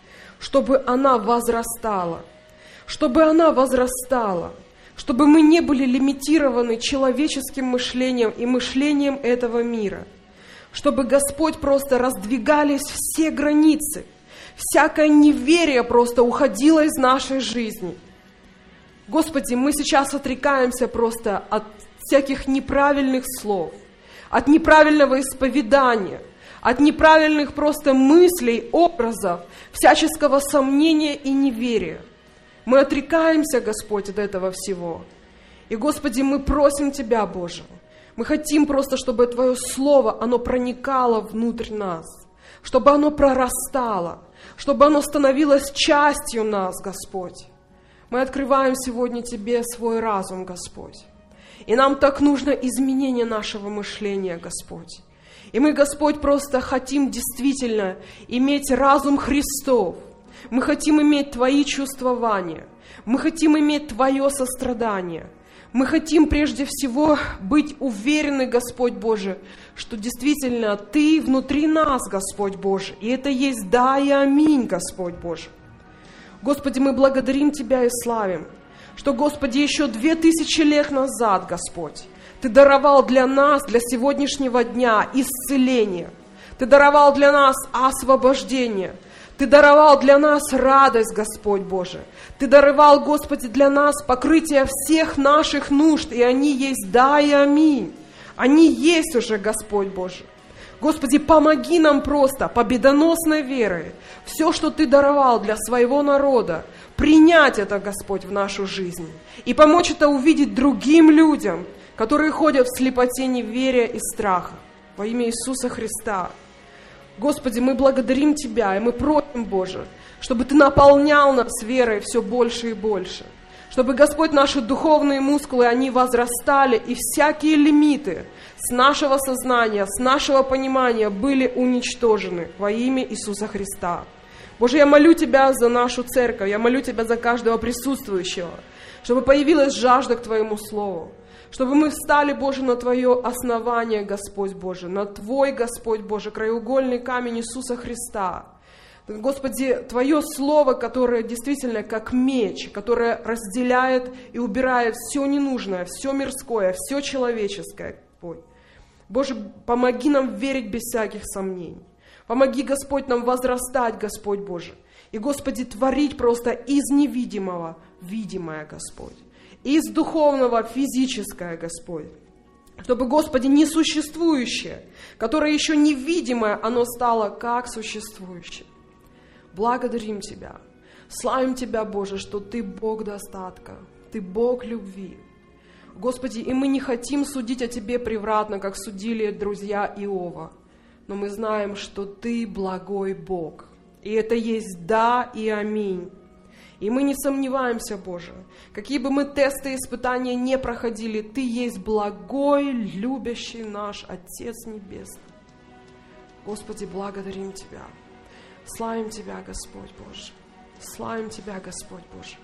чтобы она возрастала, чтобы она возрастала, чтобы мы не были лимитированы человеческим мышлением и мышлением этого мира, чтобы, Господь, просто раздвигались все границы, всякое неверие просто уходило из нашей жизни. Господи, мы сейчас отрекаемся просто от всяких неправильных слов, от неправильного исповедания, от неправильных просто мыслей, образов, всяческого сомнения и неверия. Мы отрекаемся, Господь, от этого всего. И, Господи, мы просим Тебя, Боже, мы хотим просто, чтобы Твое Слово, оно проникало внутрь нас, чтобы оно прорастало, чтобы оно становилось частью нас, Господь. Мы открываем сегодня Тебе свой разум, Господь. И нам так нужно изменение нашего мышления, Господь. И мы, Господь, просто хотим действительно иметь разум Христов. Мы хотим иметь Твои чувствования. Мы хотим иметь Твое сострадание. Мы хотим прежде всего быть уверены, Господь Боже, что действительно Ты внутри нас, Господь Боже. И это есть да и аминь, Господь Боже. Господи, мы благодарим Тебя и славим, что, Господи, еще две тысячи лет назад, Господь, Ты даровал для нас, для сегодняшнего дня исцеление. Ты даровал для нас освобождение. Ты даровал для нас радость, Господь Боже. Ты даровал, Господи, для нас покрытие всех наших нужд, и они есть да и аминь. Они есть уже, Господь Боже. Господи, помоги нам просто победоносной верой все, что Ты даровал для своего народа, принять это, Господь, в нашу жизнь и помочь это увидеть другим людям, которые ходят в слепоте неверия и страха. Во имя Иисуса Христа. Господи, мы благодарим Тебя, и мы просим, Боже, чтобы Ты наполнял нас верой все больше и больше. Чтобы, Господь, наши духовные мускулы, они возрастали, и всякие лимиты с нашего сознания, с нашего понимания были уничтожены во имя Иисуса Христа. Боже, я молю Тебя за нашу церковь, я молю Тебя за каждого присутствующего, чтобы появилась жажда к Твоему Слову, чтобы мы встали, Боже, на Твое основание, Господь Боже, на Твой, Господь Боже, краеугольный камень Иисуса Христа. Господи, Твое Слово, которое действительно как меч, которое разделяет и убирает все ненужное, все мирское, все человеческое. Боже, помоги нам верить без всяких сомнений. Помоги, Господь, нам возрастать, Господь Боже. И, Господи, творить просто из невидимого видимое, Господь. Из духовного физическое, Господь. Чтобы, Господи, несуществующее, которое еще невидимое, оно стало как существующее. Благодарим Тебя. Славим Тебя, Боже, что Ты Бог достатка, Ты Бог любви. Господи, и мы не хотим судить о Тебе превратно, как судили друзья Иова. Но мы знаем, что Ты благой Бог. И это есть да и аминь. И мы не сомневаемся, Боже, какие бы мы тесты и испытания не проходили, Ты есть благой, любящий наш Отец Небесный. Господи, благодарим Тебя. Славим Тебя, Господь Боже. Славим Тебя, Господь Боже.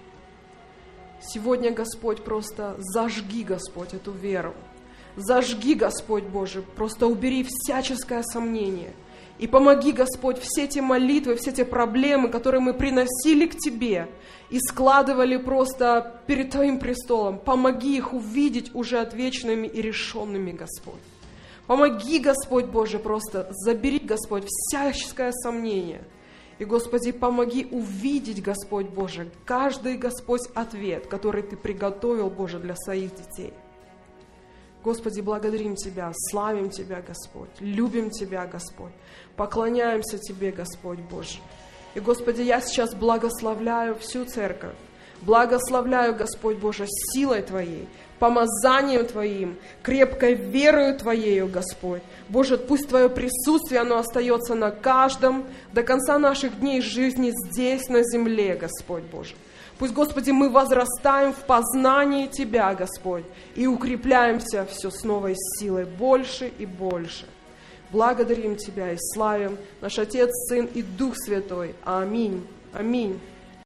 Сегодня, Господь, просто зажги, Господь, эту веру. Зажги, Господь Боже, просто убери всяческое сомнение. И помоги, Господь, все те молитвы, все те проблемы, которые мы приносили к Тебе и складывали просто перед Твоим престолом, помоги их увидеть уже отвеченными и решенными, Господь. Помоги, Господь Боже, просто забери, Господь, всяческое сомнение. И, Господи, помоги увидеть, Господь Боже, каждый, Господь, ответ, который Ты приготовил, Боже, для своих детей. Господи, благодарим Тебя, славим Тебя, Господь, любим Тебя, Господь, поклоняемся Тебе, Господь Боже. И, Господи, я сейчас благословляю всю церковь, благословляю, Господь Боже, силой Твоей, помазанием Твоим, крепкой верою Твоею, Господь. Боже, пусть Твое присутствие, оно остается на каждом до конца наших дней жизни здесь, на земле, Господь Боже. Пусть, Господи, мы возрастаем в познании Тебя, Господь, и укрепляемся все с новой силой больше и больше. Благодарим Тебя и славим наш Отец, Сын и Дух Святой. Аминь. Аминь.